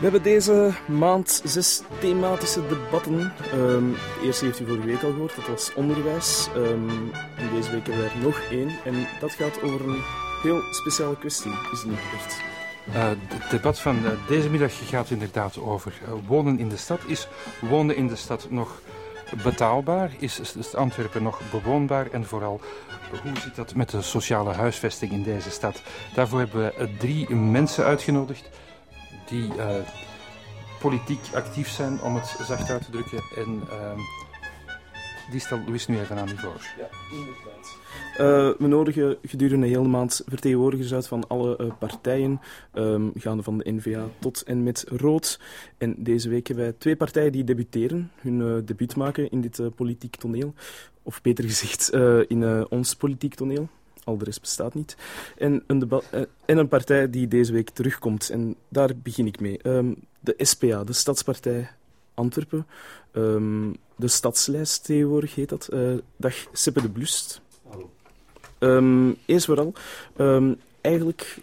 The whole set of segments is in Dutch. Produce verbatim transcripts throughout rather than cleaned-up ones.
hebben deze maand zes thematische debatten. Um, de eerste heeft u vorige week al gehoord, dat was onderwijs. Um, en deze week hebben we er nog één. En dat gaat over een heel speciale kwestie, is het niet, Bert? Uh, het debat van uh, deze middag gaat inderdaad over uh, wonen in de stad. Is wonen in de stad nog betaalbaar? Is, is Antwerpen nog bewoonbaar? En vooral, hoe zit dat met de sociale huisvesting in deze stad? Daarvoor hebben we uh, drie mensen uitgenodigd die uh, politiek actief zijn, om het zacht uit te drukken. En uh, die stelt Louis nu even aan u voor. Ja, inderdaad. Uh, we nodigen gedurende de hele maand vertegenwoordigers uit van alle uh, partijen, um, gaande van de N V A tot en met Rood. En deze week hebben wij twee partijen die debuteren, hun uh, debuut maken in dit uh, politiek toneel. Of beter gezegd, uh, in uh, ons politiek toneel. Al de rest bestaat niet. En een, deba- uh, en een partij die deze week terugkomt. En daar begin ik mee. Um, de S P A, de Stadspartij Antwerpen. Um, de Stadslijst tegenwoordig heet dat. Uh, dag Seppe de Blust. Hallo. Um, eerst vooral, um, eigenlijk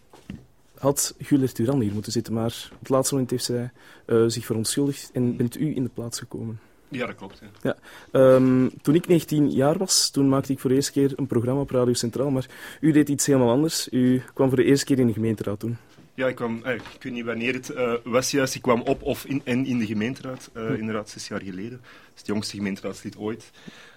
had Gulert Turan hier moeten zitten, maar op het laatste moment heeft zij uh, zich verontschuldigd en bent u in de plaats gekomen. Ja, dat klopt. Ja. Ja. Um, toen ik negentien jaar was, toen maakte ik voor de eerste keer een programma op Radio Centraal, maar u deed iets helemaal anders. U kwam voor de eerste keer in de gemeenteraad toen. Ja, ik kwam, eh, ik weet niet wanneer het uh, was juist, ik kwam op of in, en in de gemeenteraad, uh, hm. inderdaad zes jaar geleden. Dat is het jongste gemeenteraadslid ooit.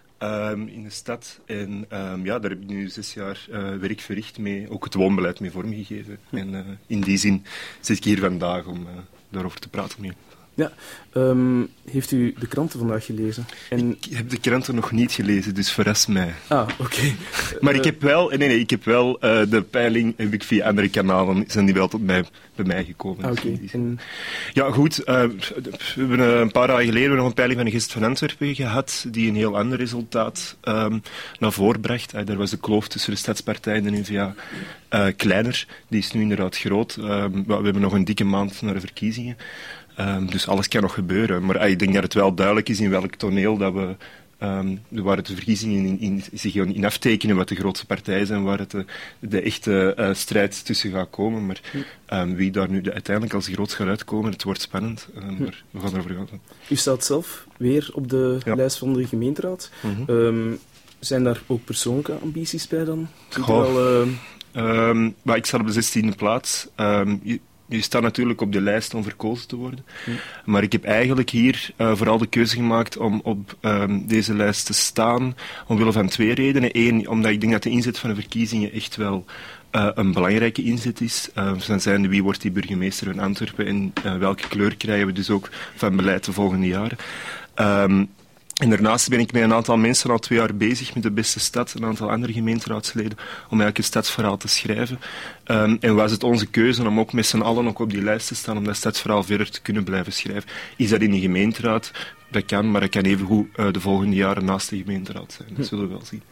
Um, in de stad. En um, ja, daar heb ik nu zes jaar uh, werk verricht mee, ook het woonbeleid mee vormgegeven. Hm. En uh, in die zin zit ik hier vandaag om uh, daarover te praten met u. Ja, um, heeft u de kranten vandaag gelezen? En... Ik heb de kranten nog niet gelezen, dus verras mij. Ah, oké. Okay. Maar uh, ik heb wel, nee, nee, ik heb wel uh, de peiling heb ik via andere kanalen, zijn die wel tot mij, bij mij gekomen. Ah, oké. Okay. En... Ja, goed. Uh, we hebben uh, een paar dagen geleden nog een peiling van de Gest van Antwerpen gehad, die een heel ander resultaat um, naar voren bracht. Uh, daar was de kloof tussen de Stadspartij en de N V A uh, kleiner. Die is nu inderdaad groot. Uh, we hebben nog een dikke maand naar de verkiezingen. Um, dus alles kan nog gebeuren. Maar uh, ik denk dat het wel duidelijk is in welk toneel dat we, um, waar het de verkiezingen in, in, zich in aftekenen, wat de grootste partijen zijn, waar het de, de echte uh, strijd tussen gaat komen. Maar um, wie daar nu de, uiteindelijk als grootst gaat uitkomen, het wordt spannend. Um, maar we gaan erover gaan. U staat zelf weer op de ja. lijst van de gemeenteraad. Mm-hmm. Um, zijn daar ook persoonlijke ambities bij dan? Goh, wel, uh... um, maar ik sta op de zestiende plaats. Um, je, Je staat natuurlijk op de lijst om verkozen te worden. Hm. Maar ik heb eigenlijk hier uh, vooral de keuze gemaakt om op um, deze lijst te staan, omwille van twee redenen. Eén, omdat ik denk dat de inzet van de verkiezingen echt wel uh, een belangrijke inzet is. Uh, dan zijn wie wordt die burgemeester van Antwerpen en uh, welke kleur krijgen we dus ook van beleid de volgende jaren. Um, En daarnaast ben ik met een aantal mensen al twee jaar bezig met de beste stad, een aantal andere gemeenteraadsleden, om eigenlijk een stadsverhaal te schrijven. Um, en was het onze keuze om ook met z'n allen ook op die lijst te staan, om dat stadsverhaal verder te kunnen blijven schrijven. Is dat in de gemeenteraad? Dat kan, maar dat kan evengoed uh, de volgende jaren naast de gemeenteraad zijn. Dat zullen we wel zien.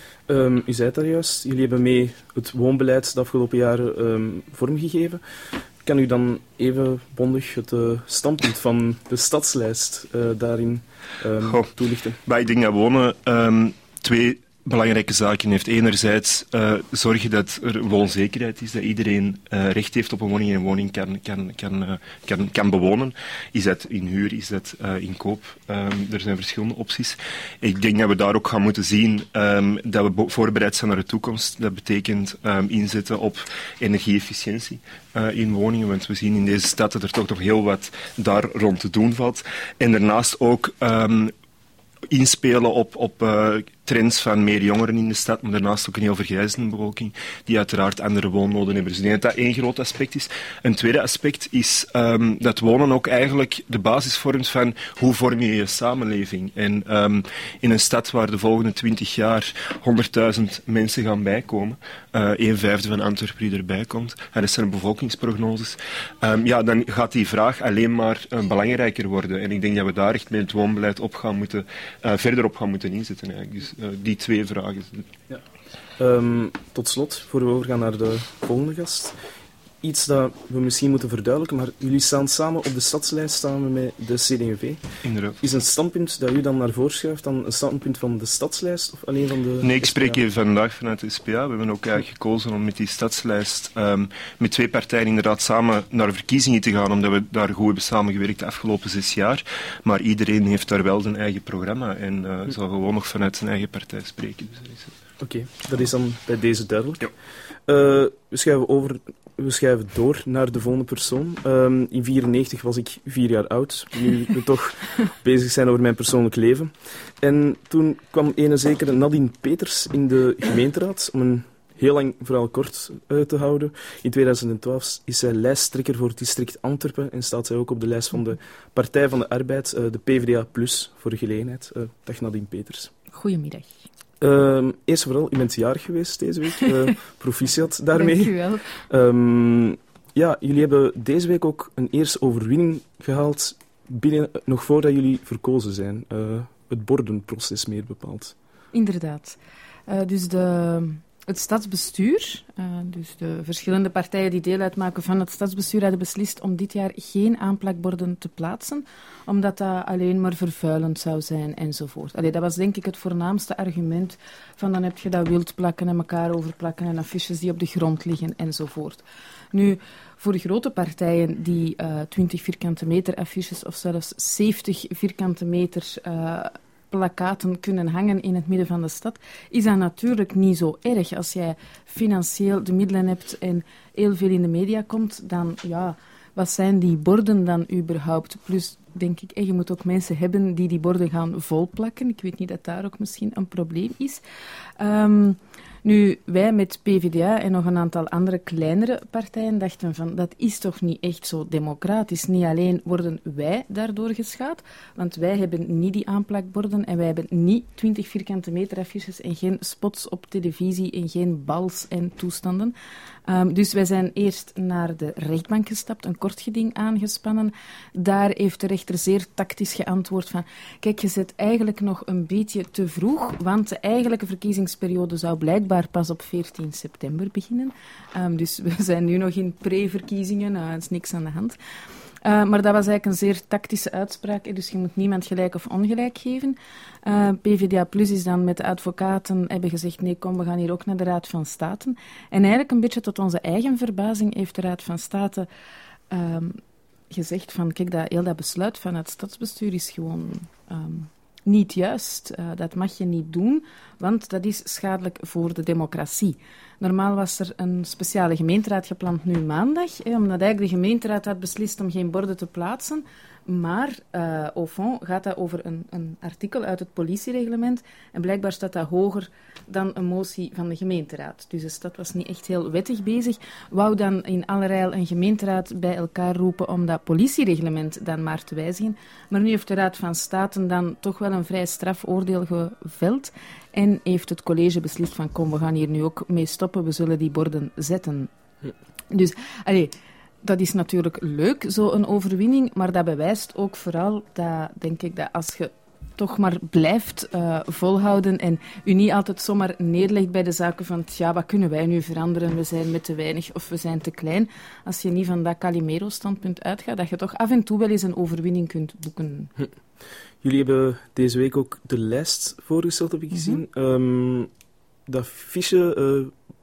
Um, u zei het daar juist, jullie hebben mee het woonbeleid de afgelopen jaren um, vormgegeven. Kan u dan even bondig het uh, standpunt van de stadslijst uh, daarin um, Goh, toelichten? Maar ik denk dat wonen um, twee belangrijke zaken heeft. Enerzijds uh, zorgen dat er woonzekerheid is, dat iedereen uh, recht heeft op een woning en een woning kan, kan, kan, uh, kan, kan bewonen. Is dat in huur, is dat uh, in koop? Um, er zijn verschillende opties. Ik denk dat we daar ook gaan moeten zien um, dat we bo- voorbereid zijn naar de toekomst. Dat betekent um, inzetten op energie-efficiëntie uh, in woningen, want we zien in deze stad dat er toch nog heel wat daar rond te doen valt. En daarnaast ook um, inspelen op, op uh, trends van meer jongeren in de stad, maar daarnaast ook een heel vergrijzende bevolking, die uiteraard andere woonnoden hebben. Dus ik denk dat dat één groot aspect is. Een tweede aspect is um, dat wonen ook eigenlijk de basis vormt van hoe vorm je je samenleving. En um, in een stad waar de volgende twintig jaar honderdduizend mensen gaan bijkomen, uh, een vijfde van Antwerpen die erbij komt, en dat zijn de bevolkingsprognoses, um, ja, dan gaat die vraag alleen maar uh, belangrijker worden. En ik denk dat we daar echt met het woonbeleid op gaan moeten, uh, verder op gaan moeten inzetten eigenlijk. Dus, Uh, die twee vragen. Ja. Um, tot slot, voor we overgaan naar de volgende gast. iets dat we misschien moeten verduidelijken, maar jullie staan samen op de stadslijst samen met de C D en V. Inderdaad. Is een standpunt dat u dan naar voren schuift dan een standpunt van de stadslijst of alleen van de... Nee, ik S P A? spreek hier vandaag vanuit de S P A. We hebben ook eigenlijk gekozen om met die stadslijst um, met twee partijen inderdaad samen naar verkiezingen te gaan, omdat we daar goed hebben samengewerkt de afgelopen zes jaar. Maar iedereen heeft daar wel zijn eigen programma en uh, hm. zal gewoon nog vanuit zijn eigen partij spreken. Dus is Oké, okay, dat is dan bij deze duidelijk. Ja. Uh, we schuiven over... We schuiven door naar de volgende persoon. Um, in negentien vierennegentig was ik vier jaar oud. Nu we toch bezig zijn over mijn persoonlijk leven. En toen kwam ene zekere Nadine Peters in de gemeenteraad, om een heel lang verhaal kort uh, te houden. In tweeduizend twaalf is zij lijsttrekker voor het district Antwerpen en staat zij ook op de lijst van de Partij van de Arbeid, uh, de P v d A plus, voor de gelegenheid. Uh, dag Nadine Peters. Goedemiddag. Uh, eerst en vooral, u bent jarig geweest deze week. Uh, proficiat daarmee. Dank u wel. Um, ja, jullie hebben deze week ook een eerste overwinning gehaald, binnen, nog voordat jullie verkozen zijn. Uh, het bordenproces meer bepaald. Inderdaad. Uh, dus de, het stadsbestuur, uh, dus de verschillende partijen die deel uitmaken van het stadsbestuur, hadden beslist om dit jaar geen aanplakborden te plaatsen, omdat dat alleen maar vervuilend zou zijn enzovoort. Allee, dat was denk ik het voornaamste argument van dan heb je dat wild plakken en elkaar overplakken en affiches die op de grond liggen enzovoort. Nu, voor de grote partijen die uh, twintig vierkante meter affiches of zelfs zeventig vierkante meter uh, plakkaten kunnen hangen in het midden van de stad, is dat natuurlijk niet zo erg. Als jij financieel de middelen hebt en heel veel in de media komt, dan ja, wat zijn die borden dan überhaupt? Plus, denk ik, je moet ook mensen hebben die die borden gaan volplakken. Ik weet niet dat daar ook misschien een probleem is. Um, Nu, wij met P v d A en nog een aantal andere kleinere partijen dachten van, dat is toch niet echt zo democratisch. Niet alleen worden wij daardoor geschaad, want wij hebben niet die aanplakborden en wij hebben niet twintig vierkante meter affiches en geen spots op televisie en geen bals en toestanden. Um, dus wij zijn eerst naar de rechtbank gestapt, een kort geding aangespannen. Daar heeft de rechter zeer tactisch geantwoord van, kijk, je zit eigenlijk nog een beetje te vroeg, want de eigenlijke verkiezingsperiode zou blijkbaar pas op veertien september beginnen. Um, dus we zijn nu nog in pre-verkiezingen, uh, er is niks aan de hand. Uh, maar dat was eigenlijk een zeer tactische uitspraak, dus je moet niemand gelijk of ongelijk geven. Uh, P v d A Plus is dan met de advocaten hebben gezegd, nee kom, we gaan hier ook naar de Raad van State. En eigenlijk een beetje tot onze eigen verbazing heeft de Raad van State uh, gezegd van, kijk, dat, heel dat besluit van het stadsbestuur is gewoon um, niet juist. Uh, dat mag je niet doen, want dat is schadelijk voor de democratie. Normaal was er een speciale gemeenteraad gepland nu maandag, hè, omdat eigenlijk de gemeenteraad had beslist om geen borden te plaatsen. Maar, uh, au fond, gaat dat over een, een artikel uit het politiereglement. En blijkbaar staat dat hoger dan een motie van de gemeenteraad. Dus de stad was niet echt heel wettig bezig. Wou dan in allerijl een gemeenteraad bij elkaar roepen om dat politiereglement dan maar te wijzigen. Maar nu heeft de Raad van State dan toch wel een vrij strafoordeel geveld. En heeft het college beslist van, kom, we gaan hier nu ook mee stoppen. We zullen die borden zetten. Ja. Dus, allee... Dat is natuurlijk leuk, zo'n overwinning, maar dat bewijst ook vooral dat, denk ik, dat als je toch maar blijft uh, volhouden en u niet altijd zomaar neerlegt bij de zaken van, ja, wat kunnen wij nu veranderen? We zijn met te weinig of we zijn te klein. Als je niet van dat Calimero-standpunt uitgaat, dat je toch af en toe wel eens een overwinning kunt boeken. Hm. Jullie hebben deze week ook de lijst voorgesteld, heb ik gezien. Mm-hmm. Um, dat fiche... Uh,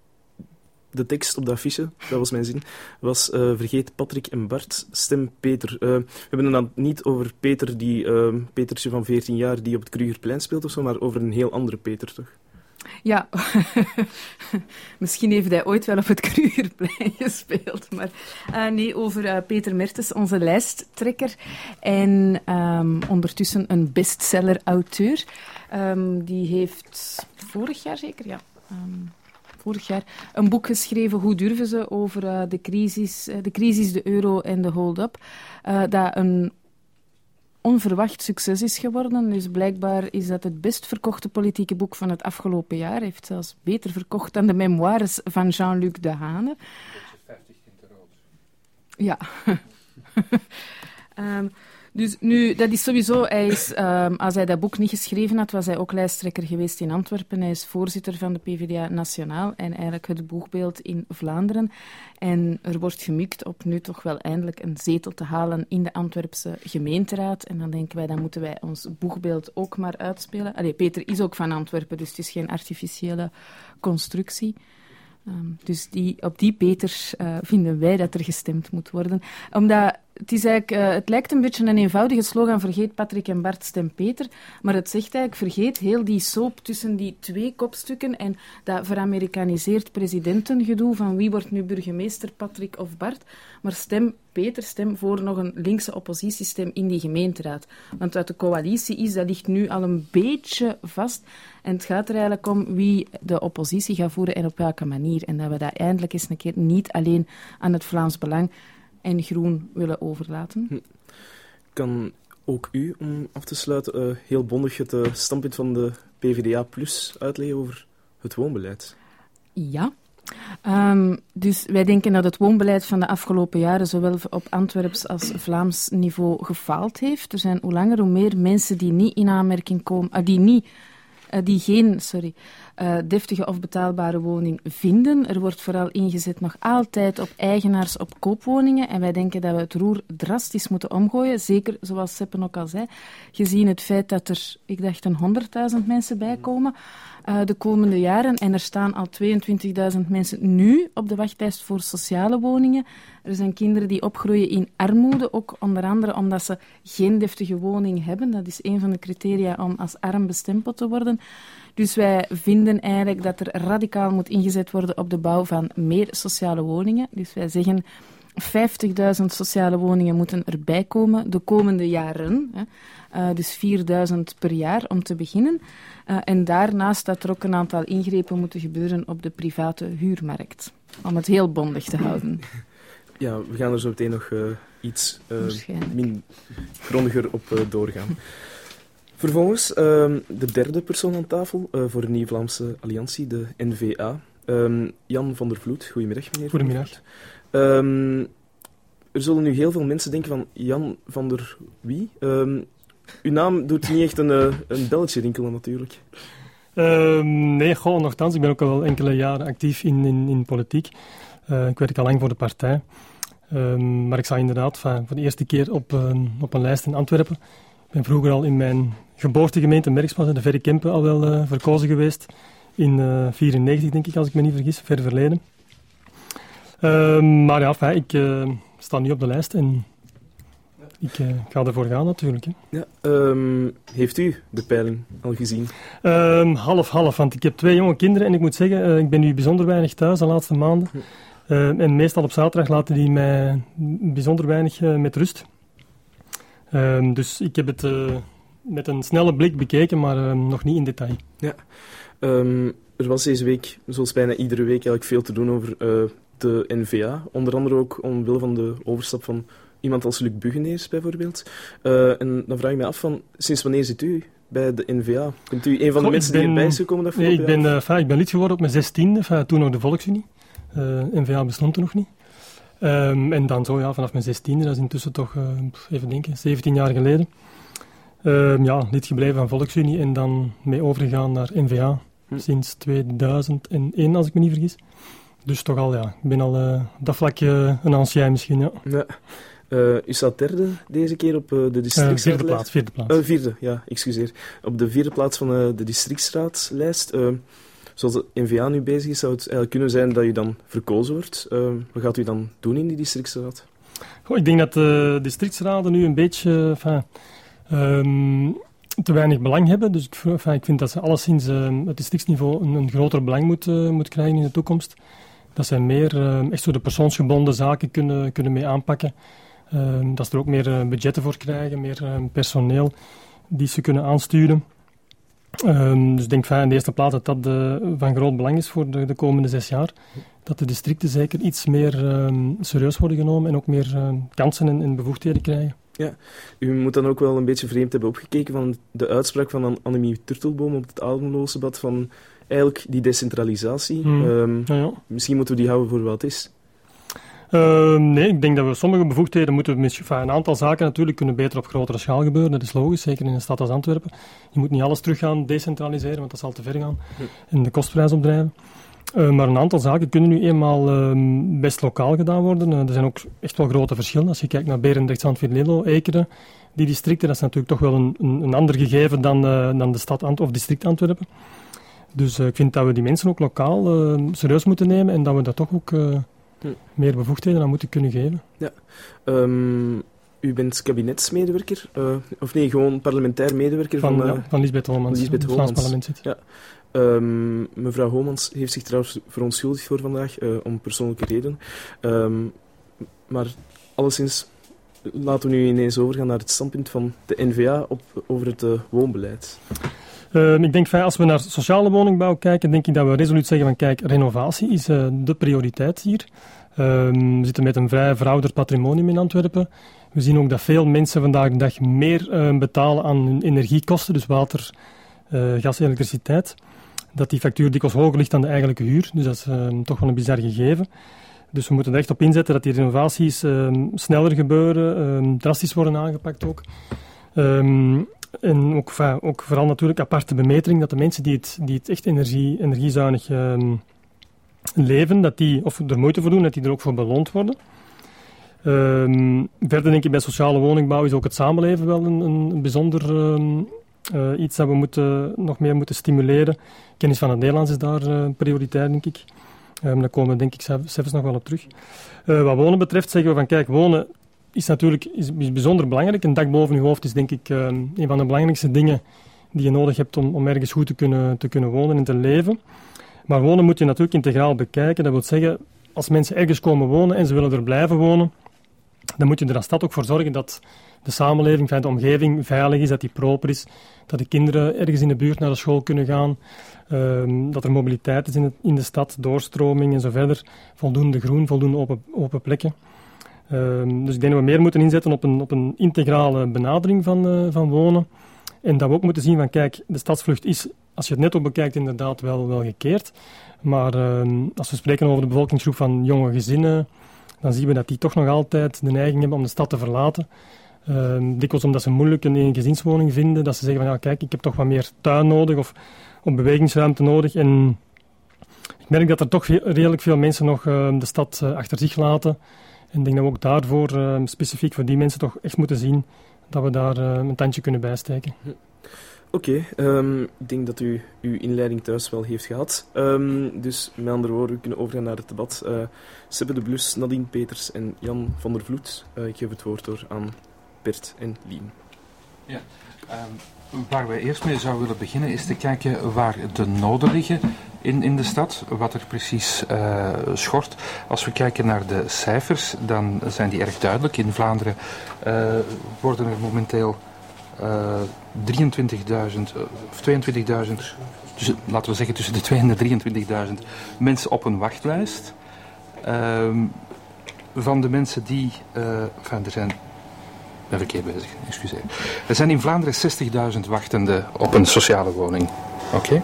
De tekst op dat affiche, dat was mijn zin, was uh, vergeet Patrick en Bart, stem Peter. Uh, we hebben het dan niet over Peter, die, uh, Petertje van veertien jaar, die op het Krugerplein speelt of zo, maar over een heel andere Peter, toch? Ja, misschien heeft hij ooit wel op het Krugerplein gespeeld, maar uh, nee, over uh, Peter Mertens, onze lijsttrekker en um, ondertussen een bestseller-auteur. Um, die heeft vorig jaar zeker, ja... Um, vorig jaar een boek geschreven, Hoe durven ze, over uh, de crisis, uh, de crisis, de euro en de hold-up. Uh, dat een onverwacht succes is geworden. Dus blijkbaar is dat het best verkochte politieke boek van het afgelopen jaar. Hij heeft zelfs beter verkocht dan de memoires van Jean-Luc Dehaene. vijftig tinten rood. Ja. um, Dus nu, dat is sowieso, hij is, uh, als hij dat boek niet geschreven had, was hij ook lijsttrekker geweest in Antwerpen. Hij is voorzitter van de P V D A Nationaal en eigenlijk het boegbeeld in Vlaanderen. En er wordt gemikt op nu toch wel eindelijk een zetel te halen in de Antwerpse gemeenteraad. En dan denken wij, dan moeten wij ons boegbeeld ook maar uitspelen. Allee, Peter is ook van Antwerpen, dus het is geen artificiële constructie. Um, dus die, op die Peter uh, vinden wij dat er gestemd moet worden. Omdat het, is eigenlijk, uh, het lijkt een beetje een eenvoudige slogan, vergeet Patrick en Bart, stem Peter. Maar het zegt eigenlijk, vergeet heel die soap tussen die twee kopstukken en dat veramerikaniseerd presidentengedoe van wie wordt nu burgemeester, Patrick of Bart. Maar stem Peter, stem voor nog een linkse oppositiestem in die gemeenteraad. Want uit de coalitie is, dat ligt nu al een beetje vast. En het gaat er eigenlijk om wie de oppositie gaat voeren en op welke manier. En dat we dat eindelijk eens een keer niet alleen aan het Vlaams Belang en Groen willen overlaten. Hm. Kan ook u, om af te sluiten, uh, heel bondig het uh, standpunt van de P V D A Plus uitleggen over het woonbeleid? Ja. Um, dus wij denken dat het woonbeleid van de afgelopen jaren zowel op Antwerps als Vlaams niveau gefaald heeft. Er zijn hoe langer hoe meer mensen die niet in aanmerking komen, uh, die niet Uh, die geen sorry, uh, deftige of betaalbare woning vinden. Er wordt vooral ingezet nog altijd op eigenaars op koopwoningen. En wij denken dat we het roer drastisch moeten omgooien. Zeker, zoals Seppen ook al zei, gezien het feit dat er, ik dacht, een honderdduizend mensen bijkomen uh, de komende jaren. En er staan al tweeëntwintigduizend mensen nu op de wachtlijst voor sociale woningen. Er zijn kinderen die opgroeien in armoede, ook onder andere omdat ze geen deftige woning hebben. Dat is een van de criteria om als arm bestempeld te worden. Dus wij vinden eigenlijk dat er radicaal moet ingezet worden op de bouw van meer sociale woningen. Dus wij zeggen vijftigduizend sociale woningen moeten erbij komen de komende jaren. Hè. Uh, dus vierduizend per jaar om te beginnen. Uh, en daarnaast dat er ook een aantal ingrepen moeten gebeuren op de private huurmarkt. Om het heel bondig te houden. Ja, we gaan er zo meteen nog uh, iets uh, min grondiger op uh, doorgaan. Vervolgens uh, de derde persoon aan tafel uh, voor de Nieuw-Vlaamse Alliantie, de N V A. Um, Jan van der Vloed, goedemiddag meneer. Goedemiddag. Um, er zullen nu heel veel mensen denken van Jan van der wie? Um, uw naam doet niet echt een, uh, een belletje rinkelen natuurlijk. Uh, nee, goh, nogthans, ik ben ook al enkele jaren actief in, in, in politiek. Uh, ik werk al lang voor de partij. Uh, maar ik sta inderdaad van, voor de eerste keer op, uh, op een lijst in Antwerpen. Ik ben vroeger al in mijn geboortegemeente Merksplaats, in de Verre Kempen, al wel uh, verkozen geweest. In negentien vierennegentig, denk ik, als ik me niet vergis, ver verleden. Uh, maar ja, fijn, ik uh, sta nu op de lijst en ik uh, ga ervoor gaan natuurlijk. Hè. Ja, um, heeft u de peiling al gezien? Uh, half, half, want ik heb twee jonge kinderen en ik moet zeggen, uh, ik ben nu bijzonder weinig thuis de laatste maanden. Uh, en meestal op zaterdag laten die mij bijzonder weinig uh, met rust. Uh, dus ik heb het uh, met een snelle blik bekeken, maar uh, nog niet in detail. Ja, um, er was deze week, zoals bijna iedere week, eigenlijk veel te doen over uh, de N V A. Onder andere ook omwille van de overstap van iemand als Luc Bugeneers bijvoorbeeld. Uh, en dan vraag ik me af van, sinds wanneer zit u bij de N V A? Bent u een van de Goh, mensen ben, die erbij is gekomen? Dat nee, ik ben, uh, enfin, ik ben lid geworden op mijn zestiende, enfin, toen nog de Volksunie. Uh, N V A bestond er nog niet. Um, en dan zo, ja, vanaf mijn zestiende, dat is intussen toch, uh, even denken, zeventien jaar geleden. Uh, ja, lid gebleven van Volksunie en dan mee overgegaan naar N V A. Hm. Sinds tweeduizend één, als ik me niet vergis. Dus toch al, ja, ik ben al uh, op dat vlak uh, een ancien misschien, ja. Ja. Uh, u staat derde deze keer op uh, de districtsraadlijst. Uh, vierde plaats, vierde plaats. Uh, vierde, ja, excuseer. Op de vierde plaats van uh, de districtsraadlijst. Uh, zoals de N V A nu bezig is, zou het eigenlijk kunnen zijn dat u dan verkozen wordt. Uh, wat gaat u dan doen in die districtsraad? Goh, ik denk dat de districtsraden nu een beetje enfin, um, te weinig belang hebben. Dus ik, enfin, ik vind dat ze alleszins uh, het districtsniveau een, een groter belang moet, uh, moet krijgen in de toekomst. Dat zij meer uh, echt zo de persoonsgebonden zaken kunnen, kunnen mee aanpakken. Uh, dat ze er ook meer uh, budgetten voor krijgen, meer uh, personeel die ze kunnen aansturen. Um, dus ik denk in de eerste plaats dat dat uh, van groot belang is voor de, de komende zes jaar. Dat de districten zeker iets meer um, serieus worden genomen en ook meer uh, kansen en, en bevoegdheden krijgen. Ja, u moet dan ook wel een beetje vreemd hebben opgekeken van de uitspraak van Annemie Turtelboom op het Almeloze-bad van eigenlijk die decentralisatie. Hmm. Um, ja, ja. Misschien moeten we die houden voor wat het is. Uh, nee, ik denk dat we sommige bevoegdheden moeten... Misschien, een aantal zaken natuurlijk kunnen beter op grotere schaal gebeuren. Dat is logisch, zeker in een stad als Antwerpen. Je moet niet alles terug gaan decentraliseren, want dat zal te ver gaan. En de kostprijs opdrijven. Uh, maar een aantal zaken kunnen nu eenmaal uh, best lokaal gedaan worden. Uh, er zijn ook echt wel grote verschillen. Als je kijkt naar Berendrecht, Zandvoort, Lello, Ekeren, die districten, dat is natuurlijk toch wel een, een, een ander gegeven dan, uh, dan de stad Ant- of district Antwerpen. Dus uh, ik vind dat we die mensen ook lokaal uh, serieus moeten nemen en dat we dat toch ook uh, hm. meer bevoegdheden aan moeten kunnen geven. Ja. Um, u bent kabinetsmedewerker, uh, of nee, gewoon parlementair medewerker van... Van, uh, ja, van Lisbeth Holmans, Lisbeth in het Holmans. Vlaams parlement zit. Ja. Um, mevrouw Holmans heeft zich trouwens verontschuldigd voor vandaag, uh, om persoonlijke redenen. Um, maar alleszins laten we nu ineens overgaan naar het standpunt van de N V A op, over het uh, woonbeleid. Uh, ik denk, als we naar sociale woningbouw kijken, denk ik dat we resoluut zeggen van kijk, renovatie is uh, de prioriteit hier. Uh, we zitten met een vrij verouderd patrimonium in Antwerpen. We zien ook dat veel mensen vandaag de dag meer uh, betalen aan hun energiekosten, dus water, uh, gas, elektriciteit. Dat die factuur dikwijls hoger ligt dan de eigenlijke huur. Dus dat is uh, toch wel een bizar gegeven. Dus we moeten er echt op inzetten dat die renovaties uh, sneller gebeuren, uh, drastisch worden aangepakt ook. Um, en ook, enfin, ook vooral natuurlijk aparte bemetering, dat de mensen die het, die het echt energie, energiezuinig um, leven, dat die, of er moeite voor doen, dat die er ook voor beloond worden. Um, verder denk ik bij sociale woningbouw is ook het samenleven wel een, een bijzonder um, uh, iets dat we moeten, nog meer moeten stimuleren. Kennis van het Nederlands is daar uh, prioriteit, denk ik. Um, daar komen we denk ik zelfs nog wel op terug. Uh, wat wonen betreft zeggen we van kijk, wonen is natuurlijk is, is bijzonder belangrijk. Een dak boven je hoofd is denk ik um, een van de belangrijkste dingen die je nodig hebt om, om ergens goed te kunnen, te kunnen wonen en te leven. Maar wonen moet je natuurlijk integraal bekijken. Dat wil zeggen, als mensen ergens komen wonen en ze willen er blijven wonen, dan moet je er als stad ook voor zorgen dat de samenleving, de omgeving veilig is, dat die proper is, dat de kinderen ergens in de buurt naar de school kunnen gaan, um, dat er mobiliteit is in, het, in de stad, doorstroming en zo verder, voldoende groen, voldoende open, open plekken. Um, dus ik denk dat we meer moeten inzetten op een, op een integrale benadering van, uh, van wonen. En dat we ook moeten zien van, kijk, de stadsvlucht is, als je het netto bekijkt, inderdaad wel, wel gekeerd. Maar um, als we spreken over de bevolkingsgroep van jonge gezinnen, dan zien we dat die toch nog altijd de neiging hebben om de stad te verlaten. Um, dikwijls omdat ze moeilijk een eengezinswoning vinden, dat ze zeggen van, ja, kijk, ik heb toch wat meer tuin nodig of, of bewegingsruimte nodig. En ik merk dat er toch veel, redelijk veel mensen nog uh, de stad uh, achter zich laten. En ik denk dat we ook daarvoor, uh, specifiek voor die mensen, toch echt moeten zien dat we daar uh, een tandje kunnen bijsteken. Oké, okay, um, ik denk dat u uw inleiding thuis wel heeft gehad. Um, dus met andere woorden, we kunnen overgaan naar het debat. Uh, Sebbe de Blus, Nadine Peters en Jan van der Vloed. Uh, ik geef het woord door aan Bert en Lien. Ja, um, waar we eerst mee zouden willen beginnen is te kijken waar de noden liggen in, in de stad, wat er precies uh, schort. Als we kijken naar de cijfers, dan zijn die erg duidelijk. In Vlaanderen uh, worden er momenteel uh, drieëntwintigduizend of tweeëntwintigduizend, dus, laten we zeggen tussen de tweehonderd en drieëntwintigduizend mensen op een wachtlijst. Uh, van de mensen die, uh, enfin, er zijn... Ik ben verkeerd bezig, excuseer. Er zijn in Vlaanderen zestigduizend wachtenden op een sociale woning. Oké. Okay.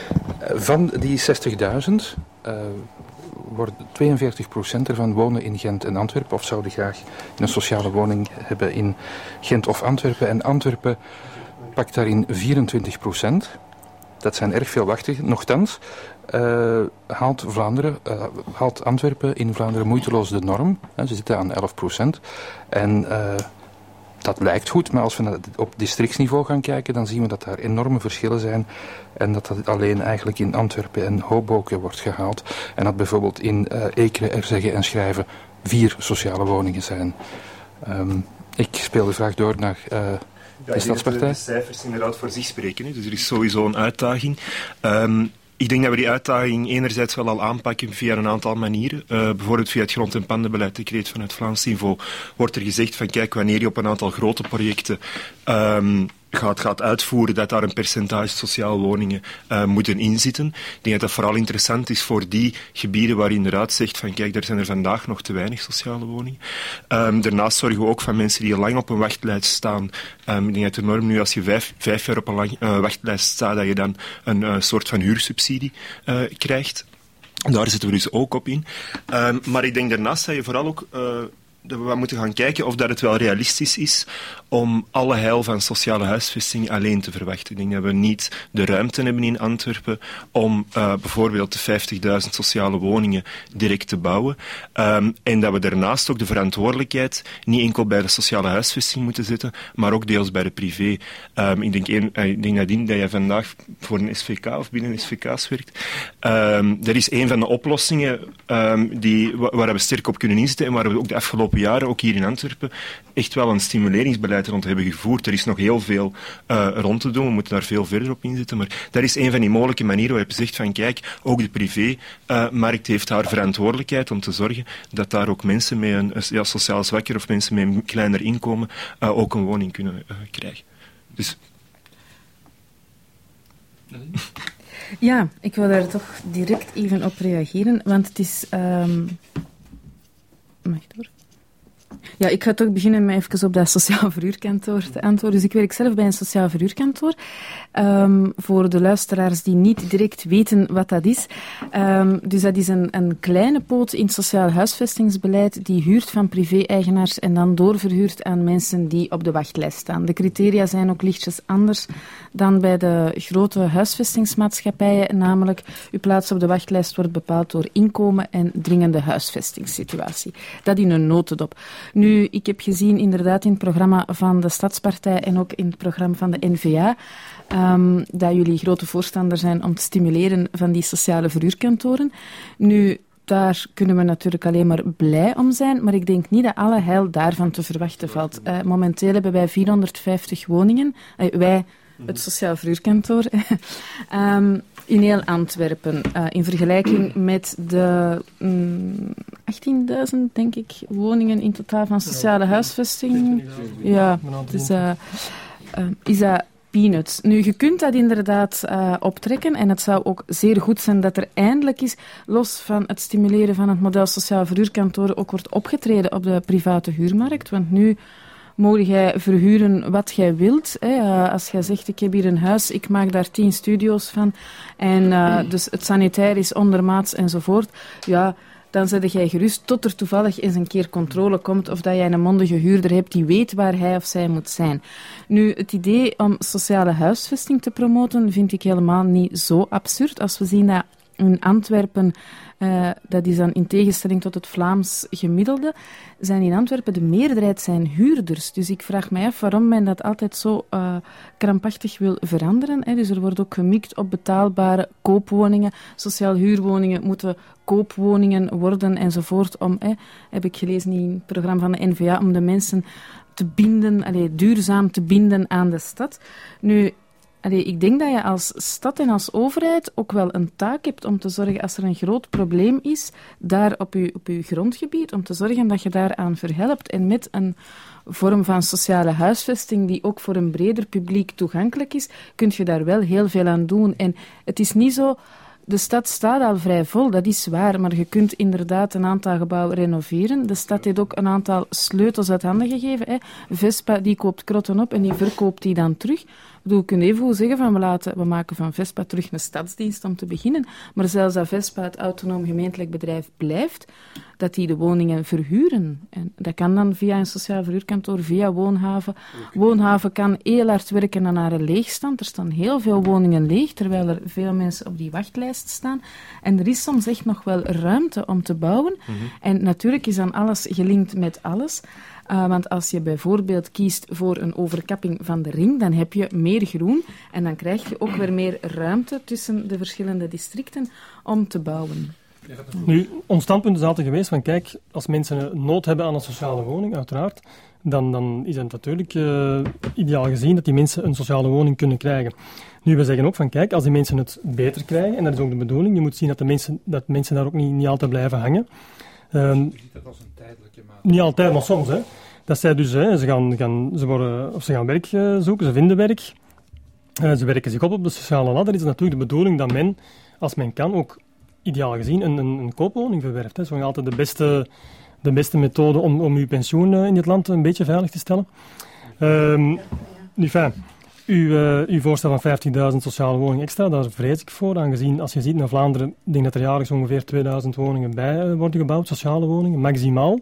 Van die zestigduizend uh, wordt tweeënveertig procent ervan wonen in Gent en Antwerpen, of zouden graag een sociale woning hebben in Gent of Antwerpen. En Antwerpen pakt daarin vierentwintig procent. Dat zijn erg veel wachtenden. Nochtans uh, haalt, Vlaanderen, uh, haalt Antwerpen in Vlaanderen moeiteloos de norm. Hè, ze zitten aan elf procent. En... Uh, Dat lijkt goed, maar als we op districtsniveau gaan kijken, dan zien we dat daar enorme verschillen zijn en dat dat alleen eigenlijk in Antwerpen en Hoboken wordt gehaald. En dat bijvoorbeeld in uh, Ekeren er zeggen en schrijven vier sociale woningen zijn. Um, ik speel de vraag door naar uh, ja, de Stadspartij. De cijfers inderdaad voor zich spreken, hè. Dus er is sowieso een uitdaging. Um, Ik denk dat we die uitdaging enerzijds wel al aanpakken via een aantal manieren. Uh, bijvoorbeeld via het grond- en pandenbeleid, decreet vanuit Vlaams niveau, wordt er gezegd van kijk, wanneer je op een aantal grote projecten um, gaat, gaat uitvoeren, dat daar een percentage sociale woningen uh, moeten inzitten. Ik denk dat dat vooral interessant is voor die gebieden waar je inderdaad zegt van kijk, daar zijn er vandaag nog te weinig sociale woningen. Um, daarnaast zorgen we ook van mensen die lang op een wachtlijst staan. Um, ik denk dat de norm nu, als je vijf, vijf jaar op een lang, uh, wachtlijst staat, dat je dan een uh, soort van huursubsidie uh, krijgt. Daar zitten we dus ook op in. Um, maar ik denk daarnaast dat je vooral ook... Uh, dat we moeten gaan kijken of dat het wel realistisch is om alle heil van sociale huisvesting alleen te verwachten. Ik denk dat we niet de ruimte hebben in Antwerpen om uh, bijvoorbeeld de vijftigduizend sociale woningen direct te bouwen. Um, en dat we daarnaast ook de verantwoordelijkheid niet enkel bij de sociale huisvesting moeten zetten, maar ook deels bij de privé. Um, ik denk, een, ik denk Nadine, dat jij vandaag voor een S V K of binnen S V K's werkt. Um, dat is een van de oplossingen um, die, waar we sterk op kunnen inzetten en waar we ook de afgelopen jaren, ook hier in Antwerpen, echt wel een stimuleringsbeleid rond hebben gevoerd. Er is nog heel veel uh, rond te doen, we moeten daar veel verder op inzetten, maar dat is een van die mogelijke manieren waar je zegt van kijk, ook de privé-markt uh, heeft haar verantwoordelijkheid om te zorgen dat daar ook mensen met een ja, sociaal zwakker of mensen met een kleiner inkomen uh, ook een woning kunnen uh, krijgen. Dus... Ja, ik wil daar toch direct even op reageren, want het is... Um... Mag ik door? Ja, ik ga toch beginnen met even op dat sociaal verhuurkantoor te antwoorden. Dus ik werk zelf bij een sociaal verhuurkantoor. Um, voor de luisteraars die niet direct weten wat dat is. Um, dus dat is een, een kleine poot in het sociaal huisvestingsbeleid die huurt van privé-eigenaars en dan doorverhuurt aan mensen die op de wachtlijst staan. De criteria zijn ook lichtjes anders dan bij de grote huisvestingsmaatschappijen, namelijk uw plaats op de wachtlijst wordt bepaald door inkomen en dringende huisvestingssituatie. Dat in een notendop. Nu, ik heb gezien inderdaad in het programma van de Stadspartij en ook in het programma van de N V A um, dat jullie grote voorstander zijn om te stimuleren van die sociale verhuurkantoren. Nu, daar kunnen we natuurlijk alleen maar blij om zijn, maar ik denk niet dat alle heil daarvan te verwachten valt. Uh, momenteel hebben wij vierhonderdvijftig woningen. Uh, wij, het sociaal verhuurkantoor, um, in heel Antwerpen. Uh, in vergelijking met de um, achttienduizend, denk ik, woningen in totaal van sociale huisvesting. Ja, dus uh, uh, is dat peanuts. Nu, je kunt dat inderdaad uh, optrekken en het zou ook zeer goed zijn dat er eindelijk is, los van het stimuleren van het model sociaal verhuurkantoren, ook wordt opgetreden op de private huurmarkt. Want nu mogen jij verhuren wat jij wilt. Hè. Uh, als jij zegt, ik heb hier een huis, ik maak daar tien studio's van en uh, dus het sanitair is ondermaats enzovoort, ja, dan zet jij gerust tot er toevallig eens een keer controle komt of dat jij een mondige huurder hebt die weet waar hij of zij moet zijn. Nu, het idee om sociale huisvesting te promoten vind ik helemaal niet zo absurd. Als we zien dat in Antwerpen, uh, dat is dan in tegenstelling tot het Vlaams gemiddelde, zijn in Antwerpen de meerderheid zijn huurders. Dus ik vraag mij af waarom men dat altijd zo uh, krampachtig wil veranderen. Hè. Dus er wordt ook gemikt op betaalbare koopwoningen. Sociaal huurwoningen moeten koopwoningen worden enzovoort. Om, hè, heb ik gelezen in het programma van de N V A, om de mensen te binden, allee, duurzaam te binden aan de stad. Nu, Allee, ik denk dat je als stad en als overheid ook wel een taak hebt om te zorgen, als er een groot probleem is, daar op je, op je grondgebied, om te zorgen dat je daaraan verhelpt. En met een vorm van sociale huisvesting die ook voor een breder publiek toegankelijk is, kun je daar wel heel veel aan doen. En het is niet zo... De stad staat al vrij vol, dat is waar, maar je kunt inderdaad een aantal gebouwen renoveren. De stad heeft ook een aantal sleutels uit handen gegeven. Hè. Vespa die koopt krotten op en die verkoopt die dan terug. Ik bedoel, we kunnen even goed zeggen van we, laten, we maken van Vespa terug een stadsdienst om te beginnen. Maar zelfs dat Vespa het autonoom gemeentelijk bedrijf blijft, dat die de woningen verhuren. En dat kan dan via een sociaal verhuurkantoor, via Woonhaven. Woonhaven kan heel hard werken aan haar leegstand. Er staan heel veel woningen leeg, terwijl er veel mensen op die wachtlijst staan. En er is soms echt nog wel ruimte om te bouwen. Mm-hmm. En natuurlijk is dan alles gelinkt met alles. Uh, want als je bijvoorbeeld kiest voor een overkapping van de ring, dan heb je meer groen en dan krijg je ook weer meer ruimte tussen de verschillende districten om te bouwen. Nu, ons standpunt is altijd geweest van kijk, als mensen nood hebben aan een sociale woning, uiteraard, dan, dan is het natuurlijk uh, ideaal gezien dat die mensen een sociale woning kunnen krijgen. Nu, we zeggen ook van kijk, als die mensen het beter krijgen, en dat is ook de bedoeling, je moet zien dat de mensen, dat mensen daar ook niet, niet altijd blijven hangen. Um, je ziet dat als een tijdelijke maat. Niet altijd, maar soms. Hè. Dat zij dus, hè, ze, gaan, gaan, ze, worden, of ze gaan werk uh, zoeken, ze vinden werk, uh, ze werken zich op op de sociale ladder. Is het natuurlijk de bedoeling dat men, als men kan, ook ideaal gezien een, een, een koopwoning verwerft. Dat is gewoon altijd de beste, de beste methode om, om uw pensioen uh, in dit land een beetje veilig te stellen. Um, nu, fijn. uw, uh, uw voorstel van vijftigduizend sociale woningen extra, daar vrees ik voor, aangezien als je ziet in Vlaanderen, ik denk dat er jaarlijks ongeveer tweeduizend woningen bij uh, worden gebouwd, sociale woningen, maximaal.